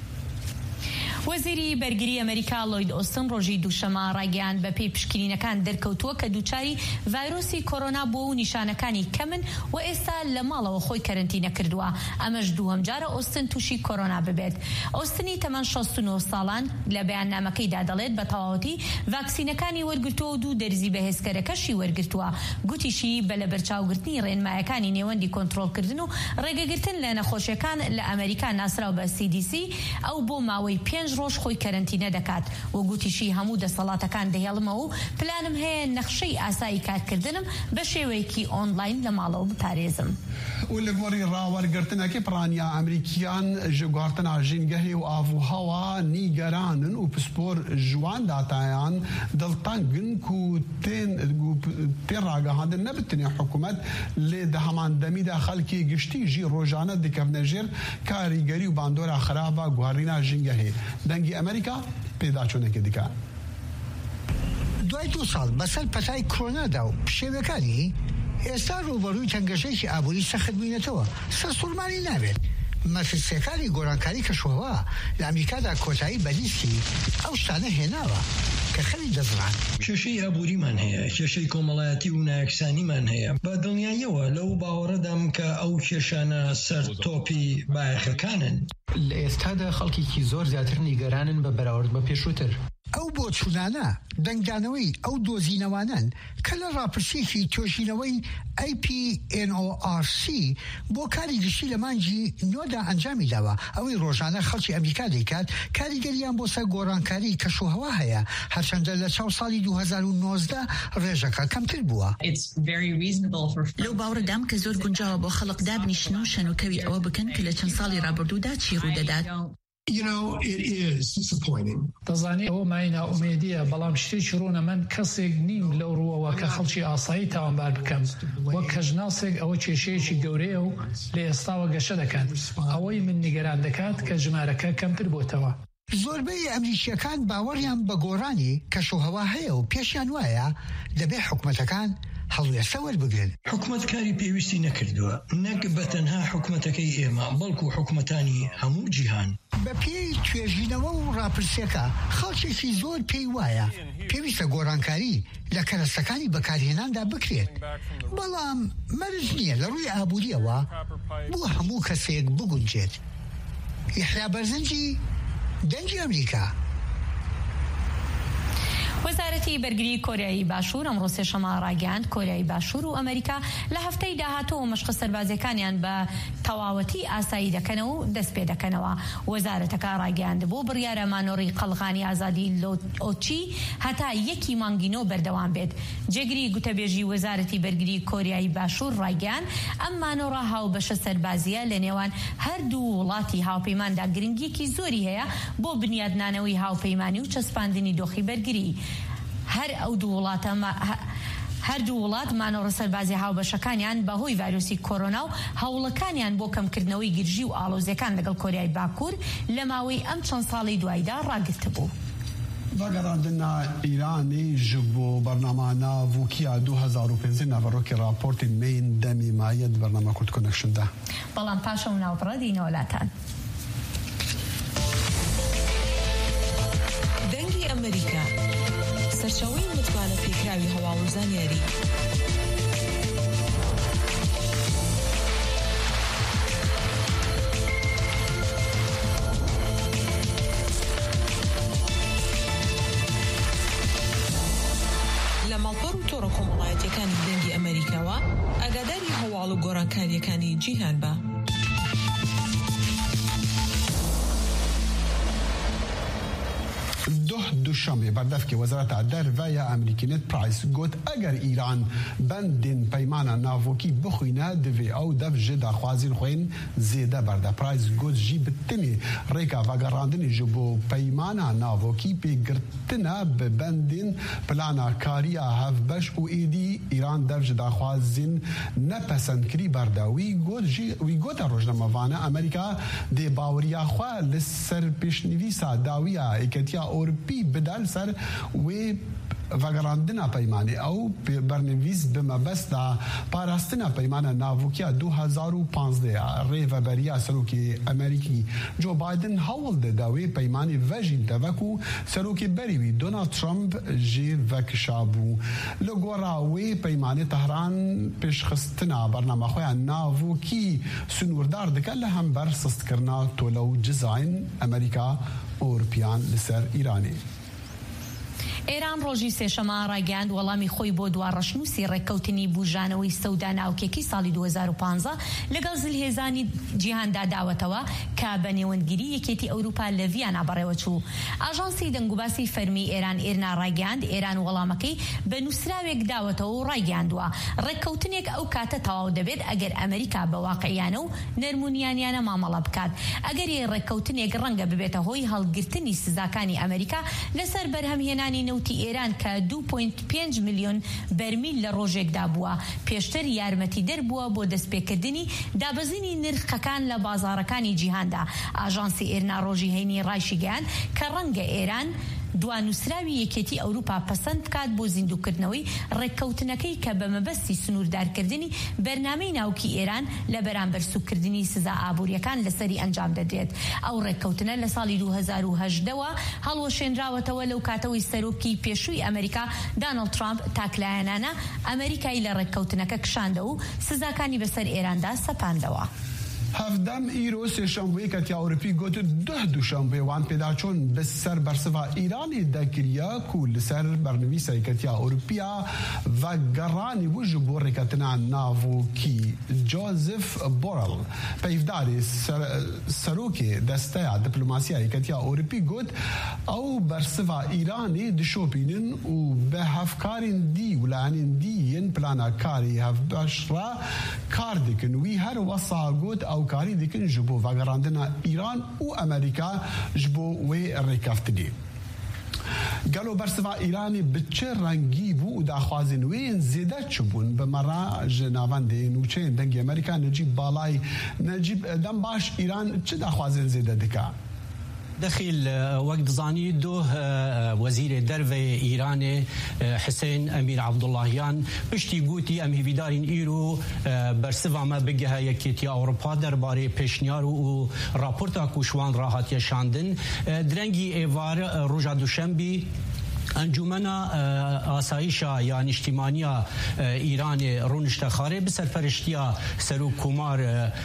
وەزیری بەرگری ئەمریکا لۆید ئۆستن ڕۆژی دووشەمە ڕاگەیاند بە پێی پشکنینەکان دەرکەوتووە کە دووچاری ڤایرۆسی کۆرۆنا بۆ و نیشانەکانی کەمن و ئێستا لە ماڵەوە خۆی کەرنتینە کردووە. ئەمەش دووهەم جارە ئۆستن تووشی کۆرۆنا ببێت. ئۆستنی تەمەن 69 ساڵان لە بەیاننامەکەیدا دەڵێت بە تەواوەتی ڤاکسینەکانی وەرگرتووە و دوو دەرزی بەهێزکەرەکەشی وەرگرتووە. گوتیشی بە لە بەرچاوگرتنی ڕێنمایەکانی نێوەندی کۆنتڕۆڵکردن و ڕێگەگرتن لە نەخۆشیەکان لە ئەمریکا ناسراو بە CDC ئەو بۆ ماوەی 5 ڕۆژ خۆی کەرنتینە دەکات و گوتیشی هەموو دەسەڵاتەکان دەهێڵمەوە و پلانم هەیە نەخشەی ئاسایی کارکردنم بە شێوەیەکی ئۆنلاین لە ماڵەوە بپارێزم. و لە گۆڕی ڕاوەرگرتنەکەی پڕانیا ئەمریکیان ji گواردنا ژینگەهی و ئاڤوهەوا نیگەرانن و پسپۆر جوان داتایان دڵتەنگن ku tê ragihandin nebitine hikûmet lê di hemandemî de xelkê giştî jî rojane dikevne jêr karîgerî û bandora xeraba guharîna jîngehê. Dengê Amerîka pêdaçûnekê dike. دوای 2 ساڵ بەسەر پەتای کۆرۆنادا و شێوەکانی ئێستا ڕوبەڕووی تەنگەشەیەکی ئابووری سەخت بووینەتەوە. سەرسوورمانی نابێت. مەترسیەکانی گۆرانکاری کەشوهەوا لە ئەمریکادا کۆتایی بەلیستی ئەو شتانە هێناوە کە خەڵی دەزڕان. کێشەی ئابووریمان هەیە، کێشەی کۆمەڵایەتی و نایەکسانیمان هەیە. بە دڵنیاییەوە لەو باوەڕەدام کە ئەو کێشانە سەر تۆپی بایەخەکانن. لە ئێستادا خەڵکێکی زۆر زیاتر نیگەرانن بە بەراورد بە پێشووتر. ئەو بۆ چوونانە دەنگدانەوەی ئەو دۆزینەوانن کە لە ڕاپرسیەکی تۆژینەوەی APNORC بۆ کاری گشتی لە مانگی 9دا ئەنجامی داوە. ئەوەی ڕۆژانە خەڵکی ئەمریکا دەیکات کاریگەریان بۆ سەر گۆڕانکاری کەشوهەوا هەیە، هەرچەندە لە چاو ساڵی 2019 ڕێژەکە کەمتر بووە. لەو باوەڕدام کە زۆر گونجاوە بۆ خەڵک دابنیشن و شەنوکەوی ئەوە بکەن کە لە چەند ساڵی ڕابردوودا چی ڕوودەدات. دەزانێت ئەوە ماینە ئومێدیە، بەڵام شتێکی ڕوونە من کەسێک نیم لەو ڕووەوە کە خەڵکی ئاسایی تاوانبار بکەم. وەک کەژناسێک ئەوە کێشەیەکی گەورەیە و لە ئێستاوە گەشە دەکات. ئەوەی من نیگەران دەکات کە ژمارەکە کەمتر بۆتەوە. زۆربەی ئەمریکیەکان باوەڕیان بە گۆڕانی کەشوهەوا هەیە و پێشیان وایە دەبێت حکومەتەکان هەڵوێستە وەربگرن. حکومەتکاری پێویستی نەکردووە، نەک بە تەنها حکومەتەکەی ئێمە بەڵکو حکومەتانی هەموو جیهان. بە پێی توێژینەوە و ڕاپرسیەکە خەڵکێکی زۆر پێی وایە پێویستە گۆڕانکاری لە کەرەستەکانی بەکارهێناندا بکرێت، بەڵام مەرج نییە لە ڕووی ئابووریەوە بۆ هەموو کەسێک بگونجێت. یحیا بەرزنجی، دەنگی ئەمریکا. وەزارەتی بەرگری کۆریایی باشوور ئەمڕۆ سێشەمە ڕاگەیاند کۆریایی باشوور و ئەمریکا لە هەفتەی داهاتوو مەشقە سەربازەکانیان بە تەواوەتی ئاسایی دەکەنەوە و دەست پێ دەکەنەوە. وەزارەتەکە ڕاگەیاند بۆ بڕیارە مانۆڕی قەڵغانی ئازادی ئۆچی هەتا 1 مانگینۆ بەردەوام بێت. جێگری گوتەبێژی وەزارەتی بەرگری کۆریایی باشوور ڕاگەیاند ئەم مانۆڕە هاوبەشە سەربازیە لە نێوان هەردوو وڵاتی هاوپەیماندا گرنگیەکی زۆری هەیە بۆ بنیادنانەوەی هاوپەیمانی و چەسپاندنی دۆخی بەرگری. هەردوو وڵات مانۆڕە سەربازی هاوبەشەکانیان بەهۆی ڤایرۆسی کۆرۆنا و هەوڵەکانیان بۆ کەمکردنەوەی گرژی و ئاڵۆزیەکان لەگەڵ کۆریای باکوور لە ماوەی ئەم چەند ساڵی دواییدا ڕاگرتبوو. وگراندنا ایرانی جبو برنامه ناوکیا 2015 نوروکی راپورت مین دمی ماید برنامه کرد کنکشن ده بەڵام پاشە و ناوبڕە دینەوە لاتان. دەنگی ئەمریکا سەرچاوەی متمانە پێکراوی هەواڵ و زانیاری. لە ماڵپەڕ و تۆڕە کۆمەڵایەتیەکانی دەنگی ئەمریکاوە ئاگاداری هەواڵ و گۆڕانکاریەکانی جیهان بە. دوشنبه بردف که وزارت درویه امریکی نت پرایس گوت اگر ایران بندین پیمان ناوکی بخوینه دوی او دف جدا خوازین خوین زیده برده پرایس گوت جی بتنی ریکا وگراندنی جبو پیمان ناوکی پیگرتنه ببندین پلانا کاریا هفبش و ایدی ایران دف جدا خوازین نپسند کری برده وی گوت روزنامه‌وانه امریکا دی باوریا خواه لسر پیشنویسا داویه ایکتیا اورپی بدل سر و وگراندنا پیمانه او برنویس بمبست دا پاراستنا پیمانه ناوکیا 2015 ریوبریا سروکی امریکی جو بایدن حول ده داوی پیمانه وجین دوکو سروکی بریوی دونالد ترامپ جی وکشابو لگوراوی پیمانه تهران پیشخستنا برنامه خواه ناوکی سنوردار دکل هم برسست کرنا تولو جزاین امریکا اورپیان لسر ایرانی. ئێران ڕۆژی سێشەمە ڕاگەیاند وەڵامی خۆی بۆ دوارڕەشنووسی ڕێککەوتنی بوژانەوەی سەودا ناوکێکی ساڵی 2015 لەگەڵ زلهێزانی جیهاندا داوەتەوە کە بە نێوەندگیری یەکێتی ئەوروپا لە ڤیانە بەڕێوەچوو. ئاژانسی دەنگوباسی فەرمی ئێران ئێرنا ڕاگەیاند ئێران وەڵامەکەی بە نووسراوێک داوەتەوە و ڕاگەیاندووە ڕێککەوتنێک ئەو کاتە تەواو دەبێت ئەگەر ئەمریکا بە واقعیانە و نەرمونیانیانە مامەڵە بکات. ئەگەر ڕێککەوتنێک ڕەنگە ببێتە هۆی هەڵگرتنی سزاکانی ئەمریکا لەسەر بەرهەمهێنانی نەوتی ئێران کە 2.5 ملیۆن بەرمیل لە ڕۆژێکدا بووە پێشتر یارمەتی دەربووە بۆ دەستپێکردنی دابەزینی نرخەکان لە بازاڕەکانی جیهاندا. ئاژانسی ئێرنا ڕۆژی هەینی ڕایشی گەیاند کە ڕەنگە ئێران دوانووسراوی یەکێتی ئەوروپا پەسەند بکات بۆ زیندووکردنەوەی ڕێککەوتنەکەی کە بە مەبەستی سنووردارکردنی بەرنامەی ناوکی ئێران لە بەرامبەر سوکردنی سزا ئابوووریەکان لەسەری ئەنجام دەدرێت. ئەو ڕێککەوتنە لە ساڵی 2018ەوە هەڵوەشێنراوەتەوە لەو کاتەوەی سەرۆکی پێشووی ئەمریکا دانەڵد ترامپ تاکلایەنانە ئەمریکای لە ڕێککەوتنەکە کشاندە و سزاکانی بەسەر ئێراندا سەپاندەوە. هفدم ایرو سهشنبه که اوروپی گوت دوشنبه وان پیدا چون به سر برسوا ایرانی دکریا کول سر برنویس که اوروپیا و گرانی وجو بورکتنا ناوو کی جوزف بورل پیفداری سروکی دسته دیپلماسیایی که اوروپی گوت او برسوا ایرانی دشوپینن و به هفکارین دی ولانین دی ین پلانا کاری هفبش را کار دیکن وی هر وصا گوت او کاری دیکن جبو وگراندنا ایران و امریکا جبو وی ریکافتنی. گلو برسوا ایرانی بچه رنگی بو داخوازن وین زیده چبون بمرا جناوان دی نوچه دنگی امریکا نجیب بالای نجیب دم باش ایران چه داخوازن زیده دکا؟ دخيل وقت زاني دوه وزير درفة إيران حسين أمير عبد اللهيان بشتي قوتي أم هيفيدارين إيرو برسفا ما بقها يكيتي أوروبا درباري بيشنيارو و رابورتا كوشوان راحت يشاندن درنگي إيوار روجا دوشنبي انجمنا آسایشا یا نیشتیمانیا ایران رونشتخاره به سرپرشتیا سرو کمار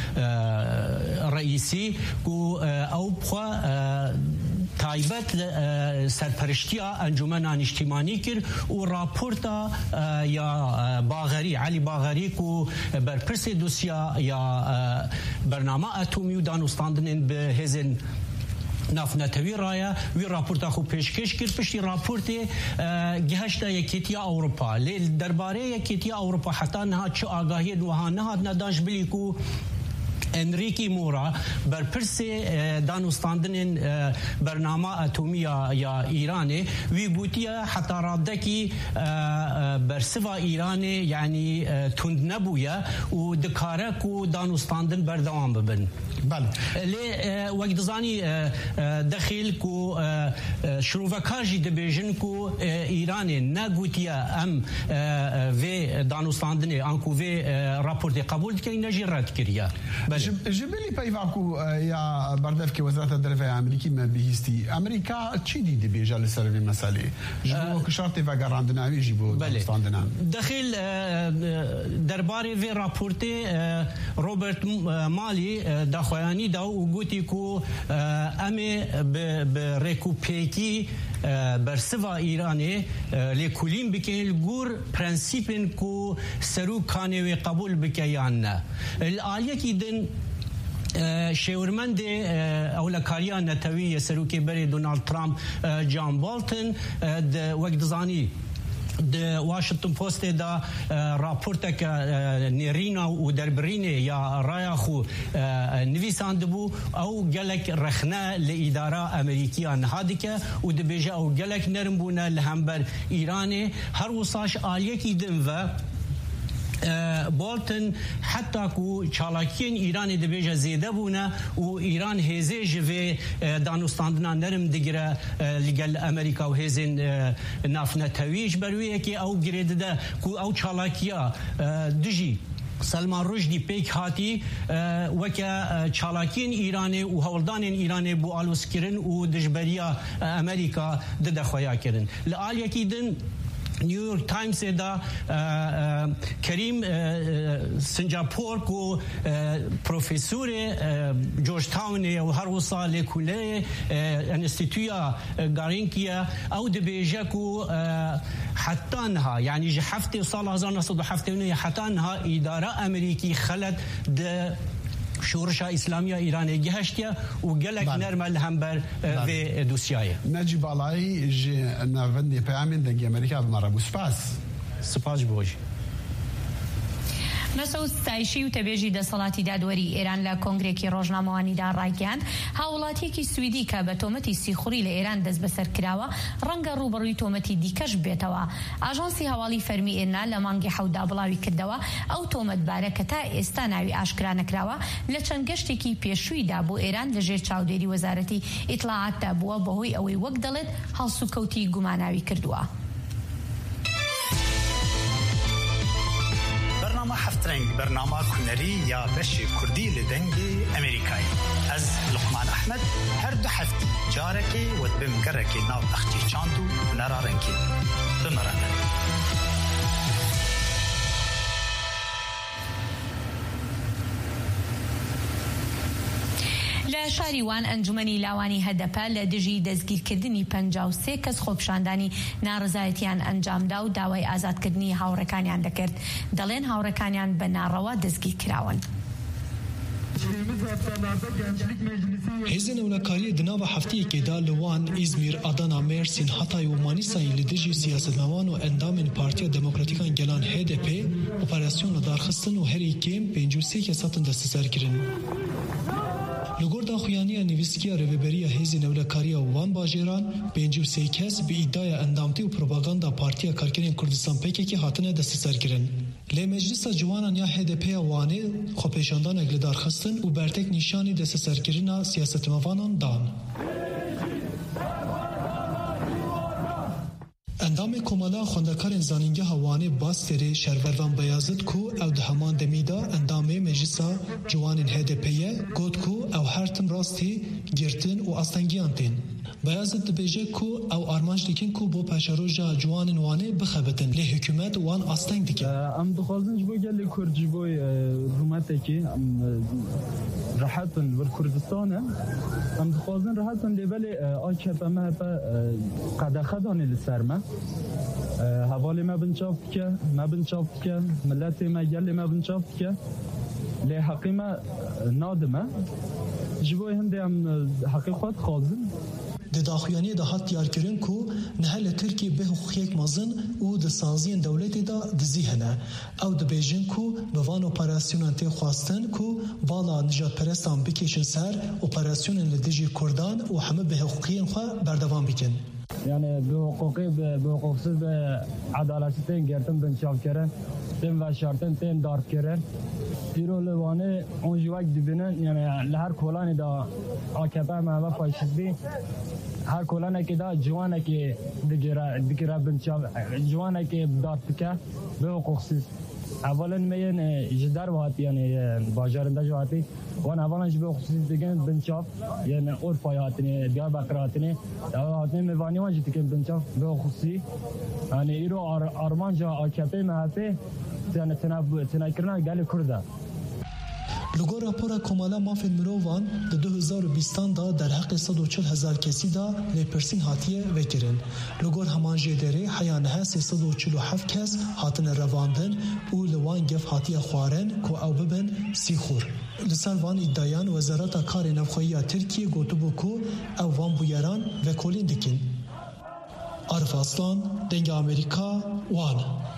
رئیسی کو او بخوا تایبت سرپرشتیا انجمنا نیشتیمانی کر و راپورتا یا باغری علی باغری کو برپرس دوسیا یا برنامه اتمی و دانستاندن به هزن نافنتوی رایا وی راپورتا خو پیشکش کرد پشتی راپورت گهشت یکیتی اروپا لیل درباره یکیتی اروپا حتی نه چه آگاهی دوها نه نهادش بلی کو انریکی مورا بر پرس دانستاندن برنامه اتمیه یا ایرانه وی گوتیا حتی رادکی بر سوا ایرانه یعنی تند نبویا و دکاره کو دانستاندن بردوام ببن. بله. لی وقت زانی داخل کو شروفکاجی دبیجن کو ایرانه نگوتیا ام و دانستاندن آنکو و راپورت قبول کی نجرات کریا. جبلی پیواکو یا بردف که وزارت الدفاع امریکی ما بهیستی امریکا چی دیدی بیجال سر این مسئله؟ جبو کشارت و گراندناوی جبو دانستاندن. داخل درباره و راپورت روبرت مالی داخوانی داو و گوتی کو امی به رکوپیکی بر سوا ایرانی لیکولیم بکن گور پرنسیپن کو سرو کانوی قبول بکیان نه الآلیه کی دن شورمند اولکاریا نتوی سروکی بری دونالد ترامپ جان بالتن وقت زانی د واشنطن پوست دا راپورت که نیرینا و دربرینه یا رایا خو نویساند بو او گلک رخنه لاداره امریکیان هادی که و د بیجه او گلک نرم بونه لهمبر ایرانه هر وصاش آلیه کی دن و بالتن حتی کو چالاکین ایران دبیجه زیده بونه و ایران هزه جوه دانستاندنا نرم دگره لگل امریکا و هزین نافنه تویش برویه که او گرده ده کو او چالاکیا دجی سلمان رشدی پیک هاتی وکا چالاکین ایرانی و هولدان ایرانی بو آلوس کرن و دجبریا امریکا ده خویا کرن لآل یکی دن نیویورک تایمز دا کریم سنگاپور کو پروفیسور جورج تاون و هر وصال کله انستیتویا گارینکیا او دبیجه کو حتی انها یعنی هفته سال 1970 حتی انها اداره امریکی خلد ده شورش اسلامی ایرانی گهشتیا و گلک نرمال هم بر و دوسیای نجیب علایی نوندی پیامین دنگی امریکا بمرا سپاس بوج مسعود ستایشی و تبیجی دەسەڵاتی دادوەری ئێران لە کۆنگرێکی ڕۆژنامەوانیدا ڕایگەیاند هاوڵاتیەکی سویدی کە بە تۆمەتی سیخوڕی لە ئێران دەست بەسەر کراوە ڕەنگە ڕوبەڕووی تۆمەتی دیکەش بێتەوە. ئاژانسی هەواڵی فەرمی ئێرنا لە مانگی حەوتدا بڵاوی کردەوە ئەو تۆمەتبارە کە تا ئێستا ناوی ئاشکرا نەکراوە لە چەند گەشتێکی پێشوویدا بۆ ئێران لەژێر چاودێری وەزارەتی ئیتلاعاتدا بووە بەهۆی ئەوەی وەک دەڵێت هەڵسوکەوتی گوماناوی کردووە. هفترنگ برنامه کنری یا بشی کردی لدنگی امریکایی از لقمان احمد هر دو هفتی جارکی و بمگرکی ناو اختی چاندو نرارنکی بمرانه لە شاری وان ئەنجومەنی لاوانی هەدەپە لە دژی دەستگیرکردنی 53 کەس خۆپشاندانی ناڕزایەتیان ئەنجامدا و داوای ئازادکردنی هاوڕەکانیان دەکرد. دەڵێن هاوڕەکانیان بە ناڕەوا دەستگیر کراون. هێزن ئەولەکاریە دناوە هەفتەیەکێدا لە وان، ئیزمیر، ئادانا، مێرسین، هەتای و مانیسایی لە دژی سیاسەتمەوان و ئەندامên Partiya Demokratîkan Gelan HDP operasyona darxistin û herî kêm 53 kes hatin desteserkirin. Li gorda xuyaniya nivîskiya rêveberiya hêzên ewlekariya wan bajêran 53 kes bi îdaya endamtî û propaganda Partiya Karkerên Kurdistan PKK hatine desteserkirin. Lê Meclisa Ciwanan ya HDP-ya Wanê xwepêşandanek li darxistin û bertek nîşanî desteserkirina siyasetmevanan dan. Endamê Komala xwendekarên zanîngeha Wanê Basterê Şervervan Beyazıt ku ew di heman demî da endamê Meclisa Ciwanên HDP-ye got ku ew her tim rastî girtin û astengiyan tên. Beyazıt dibêje ku ew armanc dikin ku bo peşeroja ciwanên Wanê bixebitin lê hikûmet wan asteng dike. Em dixwazin ji bo gelê Kurd ji bo rûmetekê rehetin vir Kurdistanê em dixwazin rehetin lê belê AKP MHP qedexe danê li ser me hevalê me binçav dike me binçav dike milletê me gelê me binçav dike lê heqî me nadime ji bo hindê em heqî xwe dixwazin. د داخویانی د هات دیارکرین کو نهل ترکی به حقوقیک مازن او د سازین دولتی دا دزیهنه او د بیژن کو به وان اپراسیونان تی خواستن کو والا نجات پرستان بکشن سر اپراسیون لدیجی کردان و همه به حقوقیین خواه بردوام بکن. یعنی به حقوقسız به عدالتین گرتن بنچاف کرن تیم و شرطن تیم دارت کرن ایرو لوانه اونجوک دبینن یعنی لهر کلانی دا AKP مهوه فاشیستی هر کلانه که دا جوانه که دگیره بنچاف جوانه که دارت که به حقوقسız اولا میین جدار واتی یعنی باجارنده جواتی وان اولا جبه خصوصی دیگه بنچاف یعنی اورفای هاتنی دیاربکر هاتنی هاتنی میوانی وان جدی که بنچاف به خصوصی یعنی ایرو آرمانجا AKP مهپی یعنی تناکرنا گلی کرده لگو راپورا کمالا مافین مروان در 2020 دا در حق 140,000 کسی دا لیپرسین هاتیه وکرن. لگو همان جدره حیانه 347 کس هاتن رواندن و لوان گف هاتیه خوارن که او ببن سیخور. لسان وان ادایان وزارت کار نفخویی ترکیه گوتو بکو او وان بویران و کولین دکن. عارف اصلان دنگ امریکا وان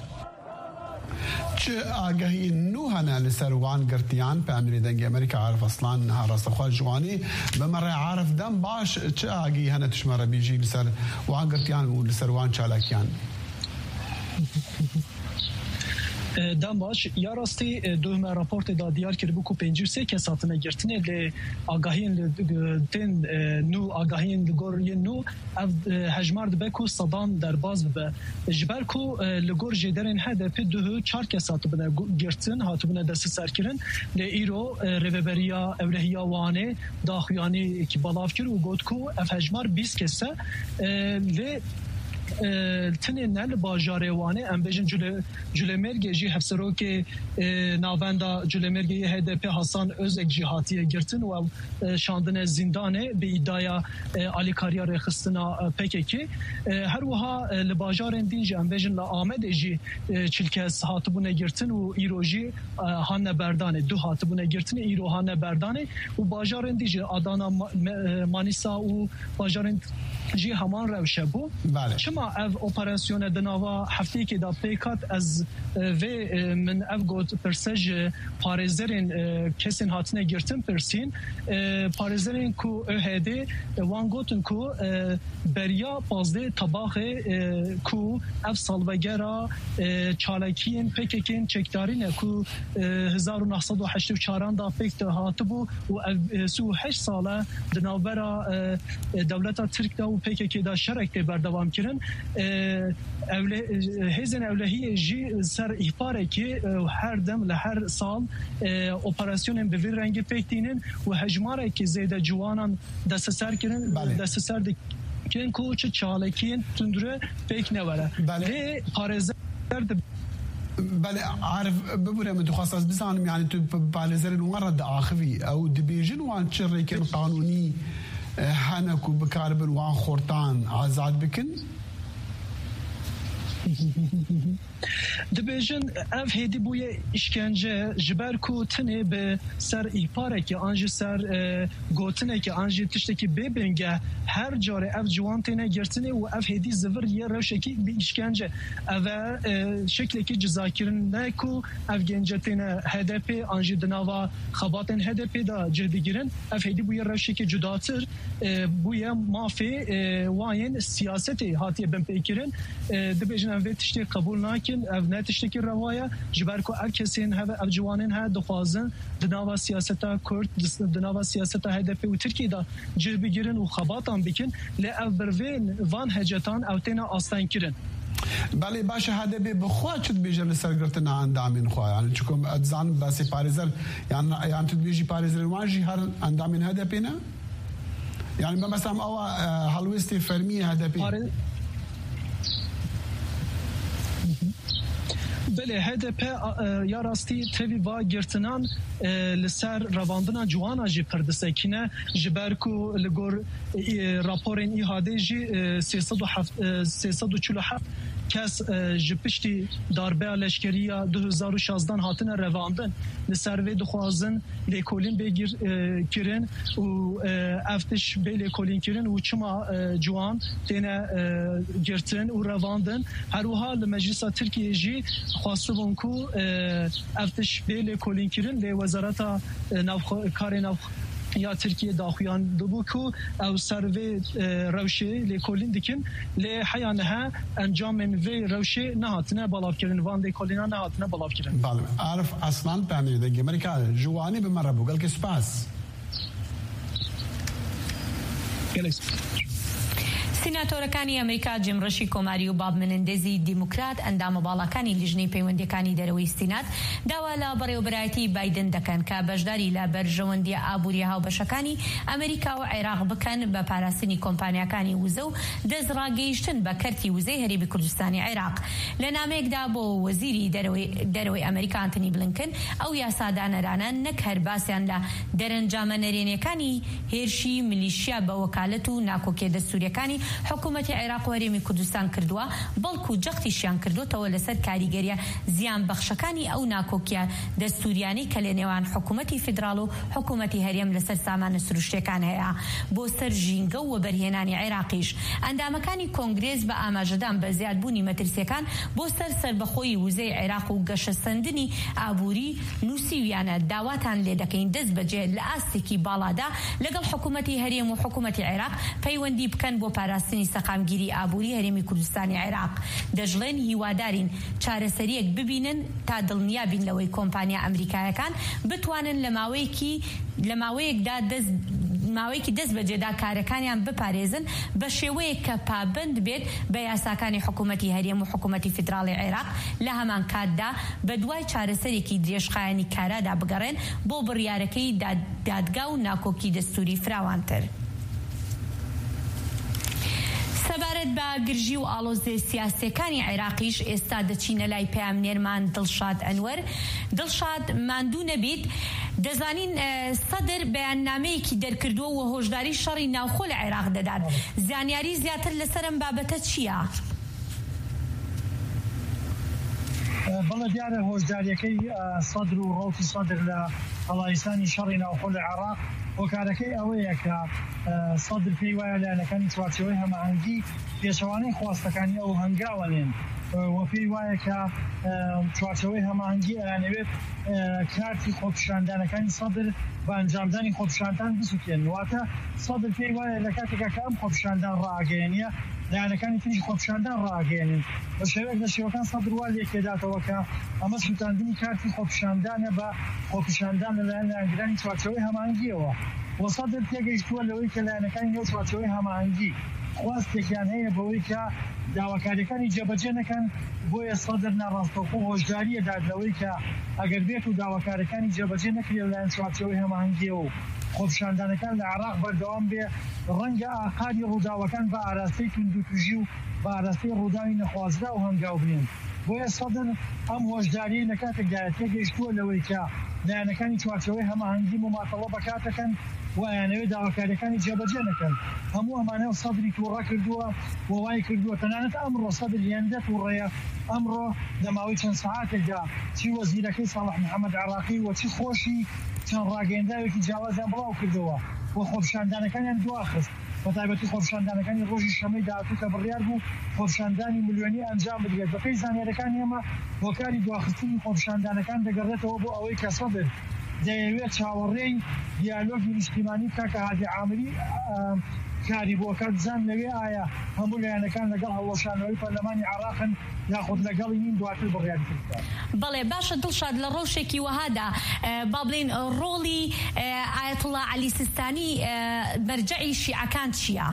چه آگهی نوحنا لسر وان گرتیان په امیر دنگ امریکا عارف اصلان راستخواه جوانی بمره عارف دم باش چه آگهی هنه تشمره بیجی لسر وان گرتیان و لسر وان چالاکیان دم باش یا راستی دوم راپورت دا دیار کرد بو 53 کس هاتنه گرتنه ل آگاهین تن نو آگاهین لگور نو هجمار دبکو صدام در باز به جبر کو لگور جدرن هدف دو 4 کس هاتنه گرتن هاتنه دست سرکرن ل ایرو ریوبریا اولهیا وانه داخیانی کی بالاف کرد و گوت کو اف هجمار 20 کس ل تنه نل باجاروانه ام بجن جلمرگی جی هفسرو که ناوندا جلمرگی HDP حسن özek جهاتی گرتن و شاندن زندانه به ادعا الیکاریا رخصتنا PKK هر وها لباجارن دینج ام بجن لا آمد جی چلکس هاتبونه گرتن و ایروجی هان بردانه دو هاتبونه گرتن ایرو هان بردانه و باجارن دیج آدانا مانیسا و باجارن جی همان روشه بو چما اف اپراسیون دناوا هفته که دا پیکات از و من اف گوت پرسج پارزرین کسین هاتنه گرتن پرسین پارزرین کو اهده وان گوتن کو بریا پازده طباخ کو اف سالوگرا چالکین پککین چکدارین کو 1984 دا پیکت هاتبو و سو 8 ساله دناورا دولتا ترک دا و PKK دا شرک بردوام کرن هزن اولهی جی سر احپاره که هر دم لهر سال اپراسیون به ویر رنگ پیکتینن و هجماره که زیده جوانان دست سر کرن دست سر دکن کوچ چالکین تندره پیک نوره لی پارزه بله عارف ببورم دخواست از بزنم یعنی تو بالزر المرد آخوی او دبیجن وان چرری کن قانونی هنکو بکاربن وان خورتان آزاد بکن دبیجن اف هدی بوی اشکنجه جبر کو تنه به سر ایپاره که آنجی سر گوتنه که آنجی تشتکی ببینگه هر جاره اف جوان تنه گرتنه و اف هدی زور یه روشکی به اشکنجه او شکلی که جزاکرن نکو اف گنجه تنه HDP آنجی دناوا خباتن HDP دا جهدی گیرن اف هدی بوی روشکی جداتر بوی مافی واین سیاستی هاتی بن پیکرن دبیجن اف تشتی قبول ناکن اف نتشتکی روایا جبر کو اف کسین ها اف جوانین ها دخوازن دناوا سیاستا کرد دناوا سیاستا HDP و ترکی دا جه بگیرن و خباتان بکن لی اف بروین وان هجتان او تینا آستان کرن بله باشه HDP بخواه چود بیجر لسرگرتن اندامین خواه یعنی چکم ادزان باسی پارزر یعنی تود بیجی پارزر وانجی هر اندامین HDP نه؟ یعنی مثلا او حلوستی فرمی HDP بله HDP یا راستی تیوی و گرتنان لسر رواندنا جوانا جی پردسکینه جبرکو لگور راپورین ایهاده جی 347 کس جپشتی داربه لشکریه 2016 هاتنه رواندن لسروی دخوازن لیکولین بگیر کرن و افتش به لیکولین کرن و چما جوان تینه گرتن و رواندن هر وها لمجلس ترکیه جی خواسته بونکو افتش به لیکولین کرن لی وزارت کار ناف یا ترکیه داخویان دبوکو او سروی روشه لیکولین دکن لی حیانها انجام وی روشه نهاتنه بالاف کرن وان لیکولینا نهاتنه بالاف کرن. بله عارف اصلا تعمیر دنگی امریکا جوانی به من ربو گل که سپاس. سیناتۆرەکانی ئەمریکا جیم ڕەشی کۆماری و باب منندێزی دیموکرات ئەندامە باڵەکانی لیژنەی پەیوەندیەکانی دەرەوەی سینات داوا لە بەڕێوەبەرایەتی بایدن دەکەن کە بەشداری لە بەرژەوەندی ئابووری هاوبەشەکانی ئەمریکا و عێراق بکەن بە پاراستنی کۆمپانیەکانی وزە و دەستڕاگەیشتن بە کەرتی وزەی هەرێمی کوردستانی عێراق. لە نامەیەکدا بۆ وەزیری دەرەوەی ئەمریکا ئەنتۆنی بلینکن ئەو یاسادانەرانە نەک هەر باسییان لە دەرەنجامە نەرێنیەکانی هێرشی میلیشیا بە وەکالەت و ناکۆکیە دەستوریەکانی حکوومەتی عێراق و هەرێمی کوردستان کردووە بەڵکو جەختیشیان کردوتەوە لەسەر کاریگەریە زیان بەخشەکانی ئەو ناکۆکیە دەستوریانی کە لە نێوان حکوومەتی فیدراڵ و حکوومەتی هەرێم لەسەر سامانە سروشتەکان هەیە. بۆ سەر ژینگە و وەبەرهێنانی عێراقیش ئەندامەکانی کۆنگرێز بە ئاماژەدان بە زیادبوونی مەترسیەکان بۆ سەربەخۆی وزەی عێراق و گەشەسەندنی ئابووری نووسیویانە داواتان لێ دەکەین دەست بەجێ لە ئاستێکی باڵادا لەگەڵ حکوومەتی هەرێم و حکوومەتی عێراق پەیوەندی بکەن بۆ پاراستنی سەقامگیری ئابووری هەرێمی کوردستانی عێراق. دەژڵێن هیوادارین چارەسەریەک ببینن تا دڵنیابین لەوەی کۆمپانیا ئەمریکایەکان بتوانن لە ماوەیەکدا ماوەیەکی دەست بەجێدا کارەکانیان بپارێزن بە شێوەیەک کە پابند بێت بە یاساکانی حکوومەتی هەرێم و حکوومەتی فیدراڵی عێراق لە هەمان کاتدا بە دوای چارەسەرێکی درێژخایەنی کارادا بگەڕێن بۆ بڕیارەکەی دادگا و ناکۆکی دەستوری فراوانتر. سەبارەت بە گرژی و ئاڵۆزی سیاسیەکانی عێراقیش ئێستا دەچینە لای پەیامنێرمان دڵشاد ئەنوەر. دڵشاد ماندوو نەبیت دەزانین سەدر بەیاننامەیەکی دەرکردووە و هۆشداری شەڕی ناوخۆ لە عێراق دەدات. زانیاری زیاتر لەسەر ئەم بابەتە چییە؟ بەڵێ دیارە هۆشداریەکەی سەدر و ڕۆکی سەدر لە هەڵایستانی شەڕی ناوخۆ لە عێراق هۆکارەکەی ئەوەیە کە سەدر پێی وایە لایەنەکانی چوارچێوەی هەماهەنگی پێشەوانەی خواستەکانی ئەو هەنگاوەنێن و پێی وایە کە چوارچێوەی هەماهەنگی ئەیانەوێت کارتی خۆپیشاندانەکانی سەدر بە ئەنجامدانی خۆپیشاندان بسووتێن. واتە سەدر پێی وایە لە کاتێکا کە ئەم خۆپیشاندان ڕاگەیەنیە لایەنەکانی تریش خۆپیشاندان ڕاگەیەنن بە شێوەیەک لە شێوەکان سەدر وا لێکێداتەوە کە ئەمە سووتاندنی کارتی خۆپیشاندانە بە خۆپیشاندان لەلایەن لایەنگرانی چوارچێوەی هەماهەنگیەوە. و سەدر تێگەیشتووە لەوەی کە لایەنەکانی نێو چوارچێوەی هەماهەنگی خواستێکیان هەیە بەوەی کە داواکاریەکانی جێبەجێ نەکەن. بۆیە سەدر ناڕاستەوخۆ هۆشداریە دادلەوەی کە ئەگەر بێت و داواکاریەکانی جێبەجێ نەکرێت لەلایەن چوارچێوەی هەماهەنگیەوە و خۆپیشاندانەکان لە عێراق بەردەوام بێ ڕەنگە ئاقاری ڕووداوەکان بە ئاراستەی توندوتوژی و بە ئاراستەی ڕووداوی نەخوازرا و هەنگاو بنێن. بۆیە سەدر ئەم هۆشداریە لە کاتێکدا تێگەیشتووە لەوەی کە لایەنەکانی چوارچێوەی هەماهەنگی مماتەڵە بەکاتەکەن و ئەیانەوێت داواکاریەکانی جێبەجێ نەکەن. هەموو ئەمانە سەدری تووڕە کردووە و وای کردووە تەنانەت ئەمڕۆ سەدر هێندە تووڕەیە. ئەمڕۆ لە ماوەی چەند سەعاتێکدا چی وەزیرەکەی ساڵح محەممەد عێراقی و چی خۆشی چەند ڕاگەیەنداوێکی جیاوازیان بڵاو کردەوە و خۆپیشاندانەکانیان دواخست بە تایبەتی خۆپیشاندانەکانی ڕۆژی شەمەی داهاتوو کە بڕیار بوو خۆپیشاندانی ملیۆنی ئەنجام بدرێت. بەپێی زانیاریەکانی ئێمە هۆکاری دواخستنی خۆپیشاندانەکان دەگەڕێتەوە بۆ ئەوەی کە سەدر دەیەوێت چاوەڕێی دیالۆگی نیشتیمانی بکە کە هادی عامری کاری بۆکە بزان لەوێ ئایا هەموو لایەنەکان لەگەڵ هەڵەشانەوەی پەرلەمانی عێراقن یاخود لەگەڵی نین دواتر بڕیاری کردن. بەڵێ باشە دڵشاد لە ڕۆژێکی وەهادا با بڵێن ڕۆڵی ئایەتوڵا عەلی سیستانی مەرجەعی شیعەکان چییە؟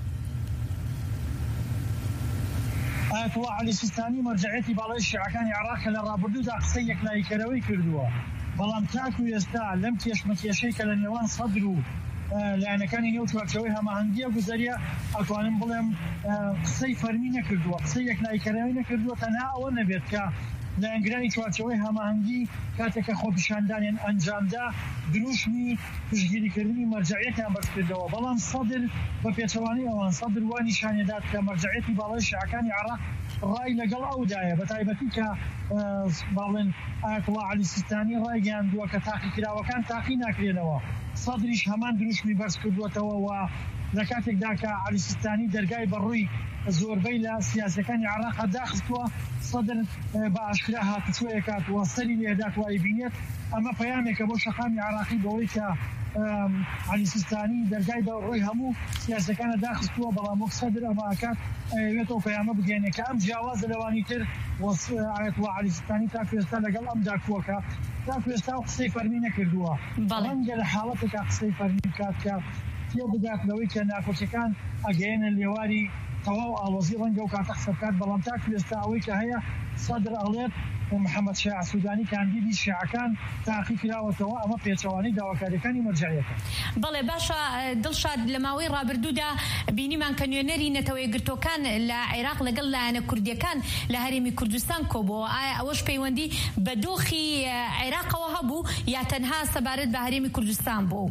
ئایەتوڵا عەلی سیستانی مەرجەعیەتی باڵای شیعەکانی عێراق کە لە ڕابردوودا قسەی یەکلاییکەرەوەی کردووە. بەڵام تاکو ئێستا لەم کێشمەکێشەی کە لە نێوان سەدر و لایەنەکانی نێو چوارچێوەی هەماهەنگیە گوزەریە ئەتوانم بڵێم قسەی فەرمی نەکردووە، قسەی یەکلاییکەرەوەی نەکردووە. تەنها ئەوە نەبێت کە لایەنگرانی چوارچێوەی هەماهەنگی کاتێکە خۆپیشاندانیان ئەنجامدا دروشمی پشتگیریکردنی مەرجەعیەتیان بەرزکردەوە. بەڵام سەدر بە پێچەوانەی ئەوان سەدر وا نیشانێدات کە مەرجەعیەتی باڵای شیعەکانی عێراق ڕای لەگەڵ ئەودایە بە تایبەتی کە باڵێن ئایەتوڵا عەلی سیستانی ڕایگەیاندووە کە تاقیکراوەکان تاقی ناکرێنەوە سەدریش هەمان دروشمی بەرز کردووەتەوە و لە کاتێکدا کە عەلی سیستانی دەرگای بەڕووی زۆربەی لە سیاسەکانی عێراق داخستووە سەدر بە ئاشکرا هاتوچۆیە کاتوە سەری لێدات وای بینێت ئەمە پەیامێکە بۆ شەقامی عێراقی بەوەی کە عەلی سیستانی دەرگای بەڕووی هەموو سیاسەکانە داخستووە بەڵام وەک سەدر ئەمە ئاکات ئەوێتەوە پەیامە بگەێنێ کە ئەم جیاوازە لەوانی تر ئایەتوڵا عەلی سیستانی تاکو ئێستا لەگەڵ ئەمدا کووەکە تاکو ئێستا قسەی فەرمی نەکردووە ڕەنگە لە حاڵەتێکا قسەی فەرمی بکات کە تێ بدات لەوەی کە ناکۆچەکان ئەگەیەنە لێواری تەواو ئاڵۆزی ڕەنگە و کاتە قسە بکات بەڵام تاکو ئێستا ئەوەی کە هەیە سەدر ئەڵێت محەممەد شیع سوودانی کاندیدی شیعەکان تاقی کراوەتەوە ئەمە پێچەوانی داواکاریەکانی مەرجعیەکە. بەڵێ باشە دڵشاد لە ماوەی ڕابردوودا بینیمان کە نوێنەری نەتەوەی گرتوەکان لە عێراق لەگەڵ لایەنە کوردیەکان لە هەرێمی کوردستان کۆبووە ئایا ئەوەش پەیوەندی بە دۆخی عێراقەوە هەبوو یا تەنها سەبارەت بە هەرێمی کوردستان بوو؟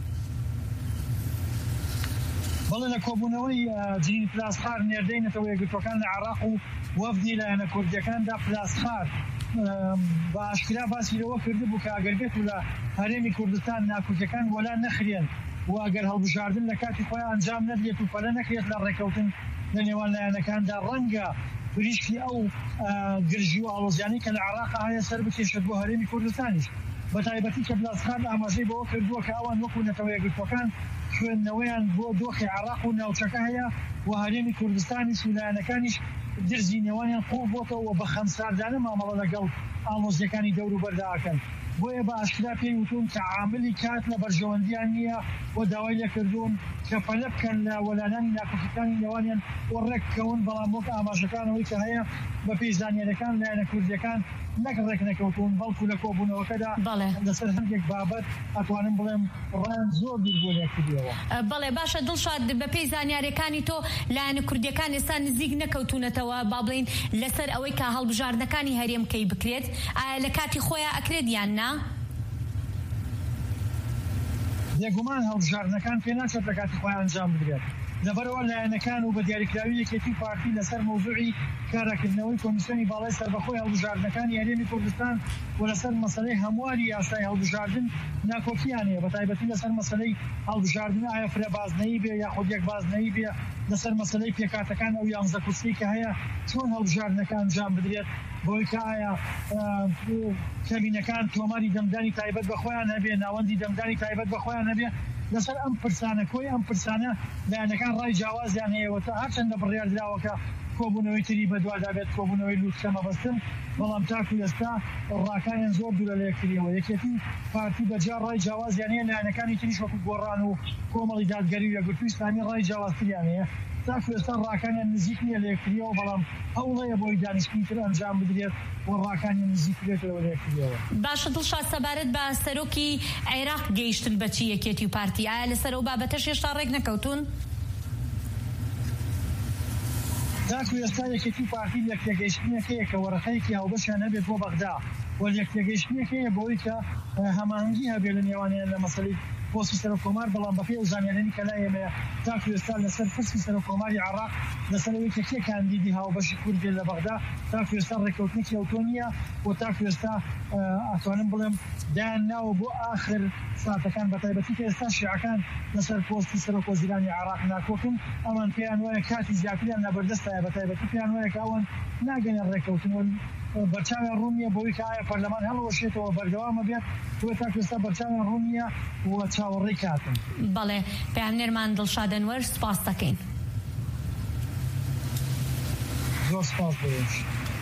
بەڵێ لە کۆبوونەوەی جنین پلاسخار نێردەی نەتەوەی گرتوەکان لە عێراق و وەفدی لایەنە کوردیەکاندا پلاسخار بە ئاشکرا باسی لەوە کردبوو کە ئەگەر بێت و لە هەرێمی کوردستان ناکوتەکان وەلا نەخرێن و ئەگەر هەڵبژاردن لە کاتی خۆیان ئەنجام نەدرێت و پەلە نەکرێت لە ڕێکەوتن لە نێوان لایەنەکاندا ڕەنگە بریشکی ئەو گرژی و ئاڵۆزیانی کە لە عێراق هەیە سەر بکێشێت بۆ هەرێمی کوردستانیش بە تایبەتی کە پلاسخار ئاماژەی بەوە کردووە کە ئەوان وەکو نەتەوەی گرتوەکان خوێندنەوەیان بۆ دۆخی عێراق و ناوچەکە هەیە و هەرێمی کوردستانیش و لایەنەکانیش درزی نێوانیان قوڵ بۆتەوە بە خەمساردانە مامەڵە لەگەڵ ئاڵۆزیەکانی دەور و بەرداکەن بۆیە بە ئاشکرا پێی وتون کە عاملی کات لە بەرژەوەندیان نییە و داوای لێکردوون کە پەلە بکەن لە وەلانانی ناکۆچەکانی نێوانیان و ڕێککەون بەڵام وەک ئاماژەکانەوەی کە هەیە بە پێی زانیاریەکان لایەنە کوردیەکان نەک ڕێک نەکەوتون بەڵکو لە کۆبوونەوەکەدا لەسەر هەندێک بابەت ئەتوانم بڵێم ڕان زۆر بیر بۆ لێکردیەوە. بەڵێ باشە دڵشاد بە پێی زانیاریەکانی تۆ لایەنە کوردیەکان ئێستا نزیک نەکەوتونەتەوە با بڵین لەسەر ئەوەی کە هەڵبژاردنەکانی هەرێمکەی بکرێت ئایا لە کاتی خۆیان ئەکرێت یان نا؟ بێگومان هەڵبژاردنەکان پێ ناچێت لە کاتی خۆیان ئەنجام بدرێت لەبەرەوە لایەنەکان و بە دیاریکراوی یەکێتی پارتی لەسەر مۆزوعی کاراکردنەوەی کۆمیسیۆنی باڵای سەربەخۆی هەڵبژاردنەکانی هەرێمی کوردستان و لەسەر مەسەلەی هەمواری یاسای هەڵبژاردن ناکۆکییان هەیە بە تایبەتی لەسەر مەسەلەی هەڵبژاردن ئایا فرە بازنەیی بێ یا خودیەک بازنەیی بێ لەسەر مەسەلەی پێکاتەکان ئەو یانزە کورسی کە هەیە چۆن هەڵبژاردنەکان ئەنجام بدرێت بۆی کە ئایا کەمینەکان تۆماری دەمدانی تایبەت بە خۆیان هەبێ ناوەندی دەمدانی تایبەت بە خۆیان هەبێ لەسەر ئەم پرسانە کۆی ئەم پرسانە لایەنەکان ڕای جیاوازیان هەیەوە تا هەرچەندە بڕیاردراوەکە کۆبوونەوەی تری بەدووادا بێت کۆبوونەوەی لووتکە مەبەستن بەڵام تاکو ئێستا ڕاکانیان زۆر دوورە لە یەکتریەوە یەکێتی پارتی بەجار ڕای جیاوازیان هەیە لایەنەکانی تریش وەکو گۆڕان و کۆمەڵی دادگەری و یەکگرتووی ئیسلامی ڕای جیاوازتریان هەیە تاکو ئێستا ڕاکانیان نزیک نییە لە یەکتریەوە بەڵام هەوڵەیە بۆی دانیشتنی تر ئەنجام بدرێت و ڕاکانیان نزیک بێتەوە لە یەکتریەوە. باشە دڵشاد سەبارەت بە سەرۆکی عێراق گەیشتن بە چی یەکێتی و پارتی ئایا لەسەر ئەو بابەتەش هێشتا ڕێک نەکەوتون؟ تاکو ئێستا یەکێتی پارتی یەکتێگەیشتنیەکەیە کە وەرەقەیەکی هاوبەشیان نەبێت بۆ بەغدا و یەکتێگەیشتنیەکەیە بۆی کە هەماهەنگی هەبێت لە نێوانیان لە مەسەلەی پۆستی سەرۆکۆمار بەڵام بەپێی ئەو زانیاریانی کە لایەمەیە تاکو ئێستا لەسەر فرسی سەرۆکۆماری عێراق لەسەر ئەوەی کە کێ کاندیدی هاوبەشی کورد بێت لە بەغدا تاکو ئێستا ڕێکەوتنێکی ئەوتۆ نییە و تاکو ئێستا ئەتوانم بڵێم دایان ناوە بۆ ئاخر ساتەکان بە تایبەتی کە ئێستا شیعەکان لەسەر پۆستی سەرۆکوەزیرانی عێراق ناکۆکن ئەمان پێیان وایە کاتی زیاتریان لەبەردەستایە بە تایبەتی پێیان وایە کە ئەوان ناگەنە ڕێکەوتن بەرچاویان ڕوون نییە بۆی کە ئایا پەرلەمان هەڵەوەشێتەوە بەردەوامە بێت بۆ تاکو ئێستا بەرچاویان ڕوون نییە و چاوەڕێی کاتن. بەڵێ پێیانێرمان دڵشاد ئەنوەر سپاس دەکەین. زۆر سپاس بۆیش.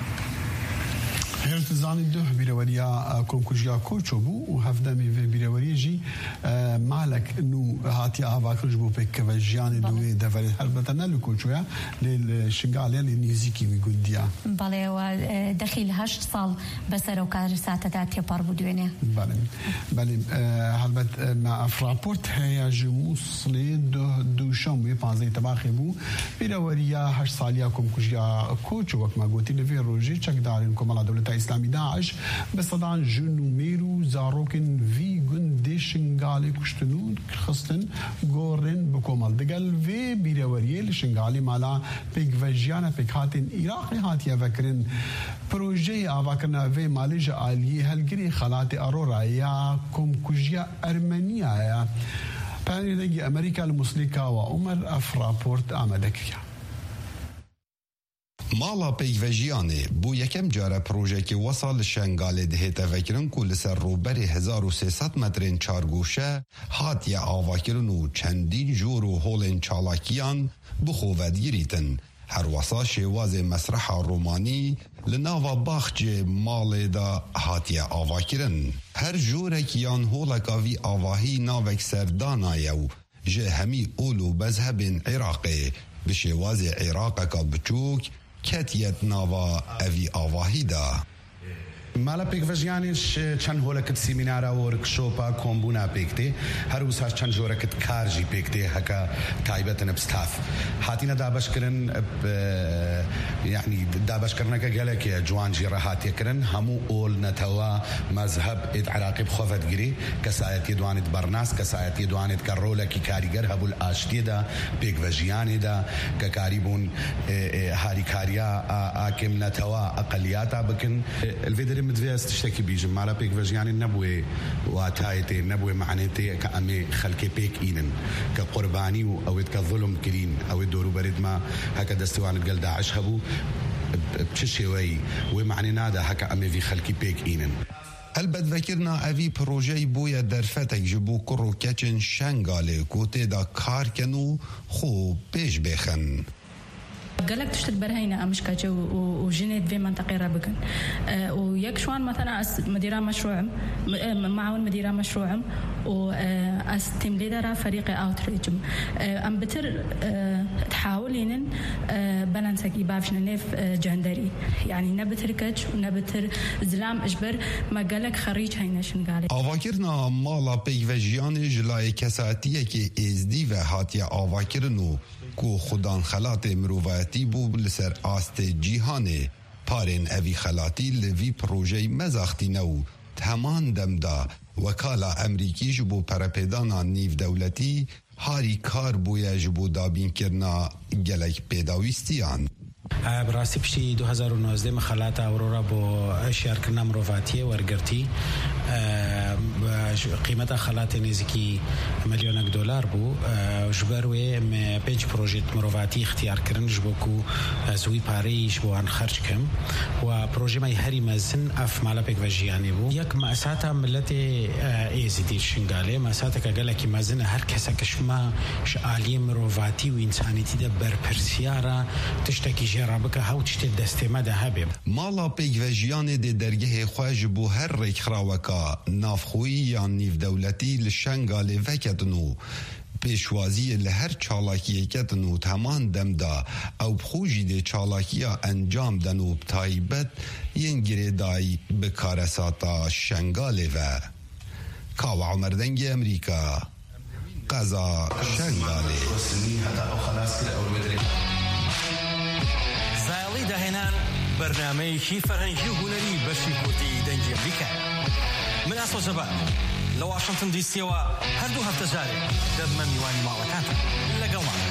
هێرتزانی دو بیرەوەریە کۆمکوژیا کۆچۆ بوو و هەفتەمی vê بیرەوەریەژی مالک نو هاتی ئاواکرش بۆ پێکەوە ژیانی دوێ دەڤێت هەلبەتە نە لە کۆچۆیە لێ شنگالێ لێ نێزیکی گوندیە. بەڵێەوە دەخیل 8 ساڵ بەسەر و کار ساتەدا تێپەڕ بوو دوێنێ. بەڵێ هەلبەت فراپۆرت هەیە ژ مووسڵێ دووشەمبێ 15 تەباخێ بوو بیرەوەریە 8 ساڵیا کۆمکوژیا کۆچ وەکما گوتی لەوێ ڕۆژێ چەکدارین کۆمەڵا دەوڵەتە ئیسلامی داعش بەسەدان ژن و مێر و زاڕۆکن وی گوندی شنگالی کشتنو خستن گورن بکومال دگل و بیروریل شنگالی مالا پیگ وجیانا پیگ هاتین عراقی هاتیا وکرن پروژه آواکرنا و مالج آلی هلگری خلات ارورا یا کمکوژیا ارمنیا یا پانیدگی امریکا المسلیکا و عمر افراپورت آمده کریا مالا پیگوژیانه بو یکم جاره پروژه که وصل شنگال دهیت وکرن که لسر روبر 1300 مترین چارگوشه هات یا آواکرن و چندین جور و هولن چالاکیان بخوود گیریتن هر وصا شواز مسرح رومانی لناوا باخج مال دا هات یا آواکرن هر جورک یان هولکاوی آواهی ناوک سردانایو جه همی اولو بذهب عراقی بشواز عراق کا بچوک کتیت ناوا اوی آواهی دا مالا پیگوژیانش چند هولکت سیمینارا و ورکشوپا کمبونا پیکته هر روز هاش چند جورکت کارجی پیکته هکا تایبت نبستاف هاتینا دابش کرن يعني دابش کرنکا گلک جوان جی راحتی کرن همو اول نتوا مذهب ات عراقی بخوفت گری کسایت دوانت برناس کسایت دوانت کرولا کی کاریگر هبول آشتی دا پیگوژیانی دا کاریبون هاری کاریا آکم نتوا اقلیاتا بکن الفيدري مدفيس تشتكي بيجم مالا بيك فجياني نبوي واتايتي نبوي معناتي كأمي خلكي بيك إينن كقرباني أو كظلم كرين أو دورو بريد ما هكا دستوان القل داعش هبو بتشيوي ومعني نادا هكا أمي في خلكي بيك إينن البته ذکرنا اوی پروژه بویا در فتک جبو کرو کچن شنگاله کوته دا کار کنو خوب پیش بخن قالك تشتت برهينة أمشكاجة وجنيد في منطقة رابقن ويكشوان مثلا مديران مشروع معاون مديران مشروع وأس تيم ليدر فريق أوتريج أم بتر تحاولين بلانسك يبافشنا نيف جندري يعني نبتركج ونبتر زلام إجبر ما قالك خريج هينا شنقالي آواکرنا مالا پیگوژیان جلای کساتیه که ازدی و هاتیا آواکرنو کو خودان خلات مروواتی بو لسر آست جیهانه پارین اوی خلاتی لوی پروژه مزاختی نو تمان دمدا وکالا امریکی جبو پرپیدانا نیو دولتی هاری کار بویا جبو دابین کرنا گلک پیداویستیان براستی پشتی 2019 مخالات اورورا با اشیار کرنا مروفاتیه ورگرتی قیمت خالات نزدیکی $1,000,000 بو جبروی پیج پروژه مروفاتی اختیار کردن جبو کو زوی پاریش بو ان خرج کم و پروژه مای هری مزن اف مالا پیگوژیانی بو یک مؤسسات ملت ایزیدی شنگاله مؤسسات کگلا کی مزن هر کس کشما شالی مروفاتی و انسانیتی ده برپرسیارا تشتکی جرابک هاوچت دستما ده هبم مالا پیگوژیان ده درگه خواج بو هر رکراوکا نافخوی یا نیو دولتی لشنگاله وکتنو پیشوازی لهر چالاکیه کتنو تمان دمدا او بخوجی ده چالاکیا انجام دنو بتایبت ینگره دای بکارساتا شنگاله و کاو عمردنگ امریکا قضا شنگاله زایلی دهنان برنامه‌ی فرهنگی و هنری بەشی کورتی دەنگی ئەمریکا من ئاسۆ جەبار لە واشنگتن دیسیەوە هەردوو هەفتە جارێک دەبمە میوانی ماڵەکانتان لەگەڵمان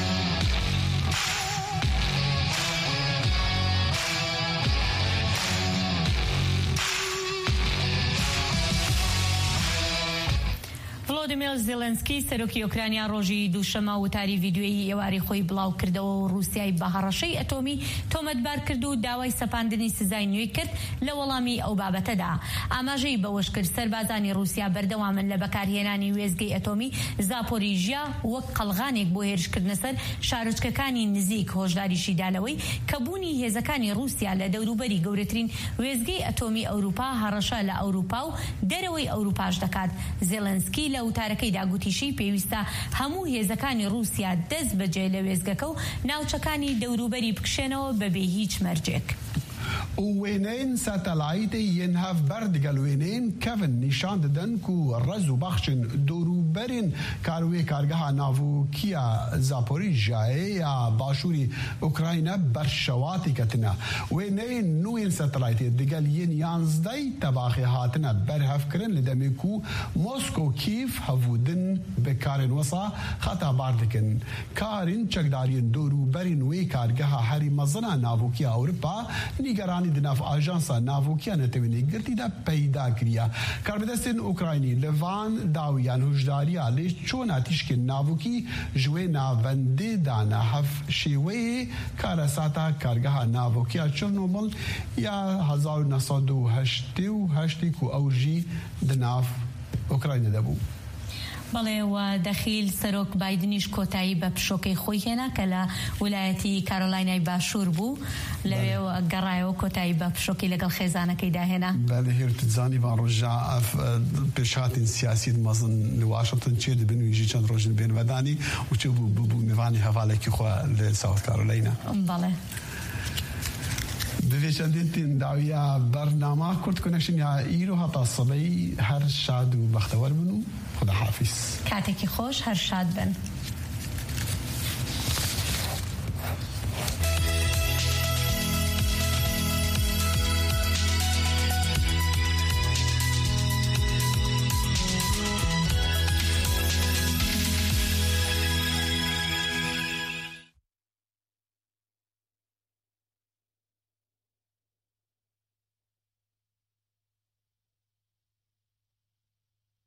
ڤڵۆدیمیر زێلەنسکی سەرۆکی ئۆکرانیا ڕۆژی دووشەمە وتاری ڤیدیۆیی ئێواری خۆی بڵاو کردەوە و رووسیای بە هەڕەشەی ئەتۆمی تۆمەتبار کرد و داوای سەپاندنی سزای نوێی کرد لە وەڵامی ئەو بابەتەدا ئاماژەی بەوەش کرد سەربازانی رووسیا بەردەوامن لە بەکارهێنانی وێستگەی ئەتۆمی زاپۆریژیا وەک قەڵغانێک بۆ هێرشکردنە سەر شارۆچکەکانی نزیک هۆشداریشی دالەوەی کە بوونی هێزەکانی رووسیا لە دەوروبەری گەورەترین وێستگەی ئەتۆمی ئەوروپا هەڕەشە لە ئەوروپا و دەرەوەی ئەوروپاش دەکات زێلەنسکی لە وتارەکەی داگوتیشی پێویستە هەموو هێزەکانی رووسیا دەست بەجێ لە وێزگەکە و ناوچەکانی دەوروبەری بکشێنەوە بەبێ هیچ مەرجێک ووينين ساتلايت ينهف بردقل وينين كيفن نشان ددن كو رزو بخشن دورو برين كاروي كارگها نافو كيا زابوريجاي يا باشوري اوكراينا برشواتي كتنا وينين نوين ساتلايت دقل ين يانزداي تباخي هاتنا برهف كرن لدميكو موسكو كيف هفودن بكارن وصا خطا باردكن كارن چقدارين دورو برين وي كارگها هري مزنا نافو كيا اوروبا نيگراني دناف آژانسا ناوکیا نتوینی گرتی دا پیدا کریا کاربدستن اوکراینی لوان داویان هجداریا لیش چون آتیش که ناوکی جوه ناونده دانا هف شیوه کارساتا کارگاه ناوکیا چرنوبل یا 1908 کو اوجی دناف اوکراین دبو بەڵێ و دەخیل سەرۆک بایدنیش کۆتایی بە پشۆکەی خۆی هێنا کە لە ویلایەتی کارۆلاینای باشوور بوو لەوێ گەڕایەوە کۆتایی بە پشۆکی لەگەڵ خێزانەکەی داهێنا بەڵێ هێرتزانی بان ڕۆژا پێشهاتین سیاسی مەزن لە واشنگتن چێ دەبن و یژی چەند ڕۆژن بێن بەدانی و چ بوو میوانی هەڤالێکی خۆ لە ساوت کارۆلاینا بەڵێ بفيشندين داوية برنامج كرت كونكشن يا إيرو هتا الصبي هر شاد وبختور منو خدا حافظ كاتكي خوش هر شاد بن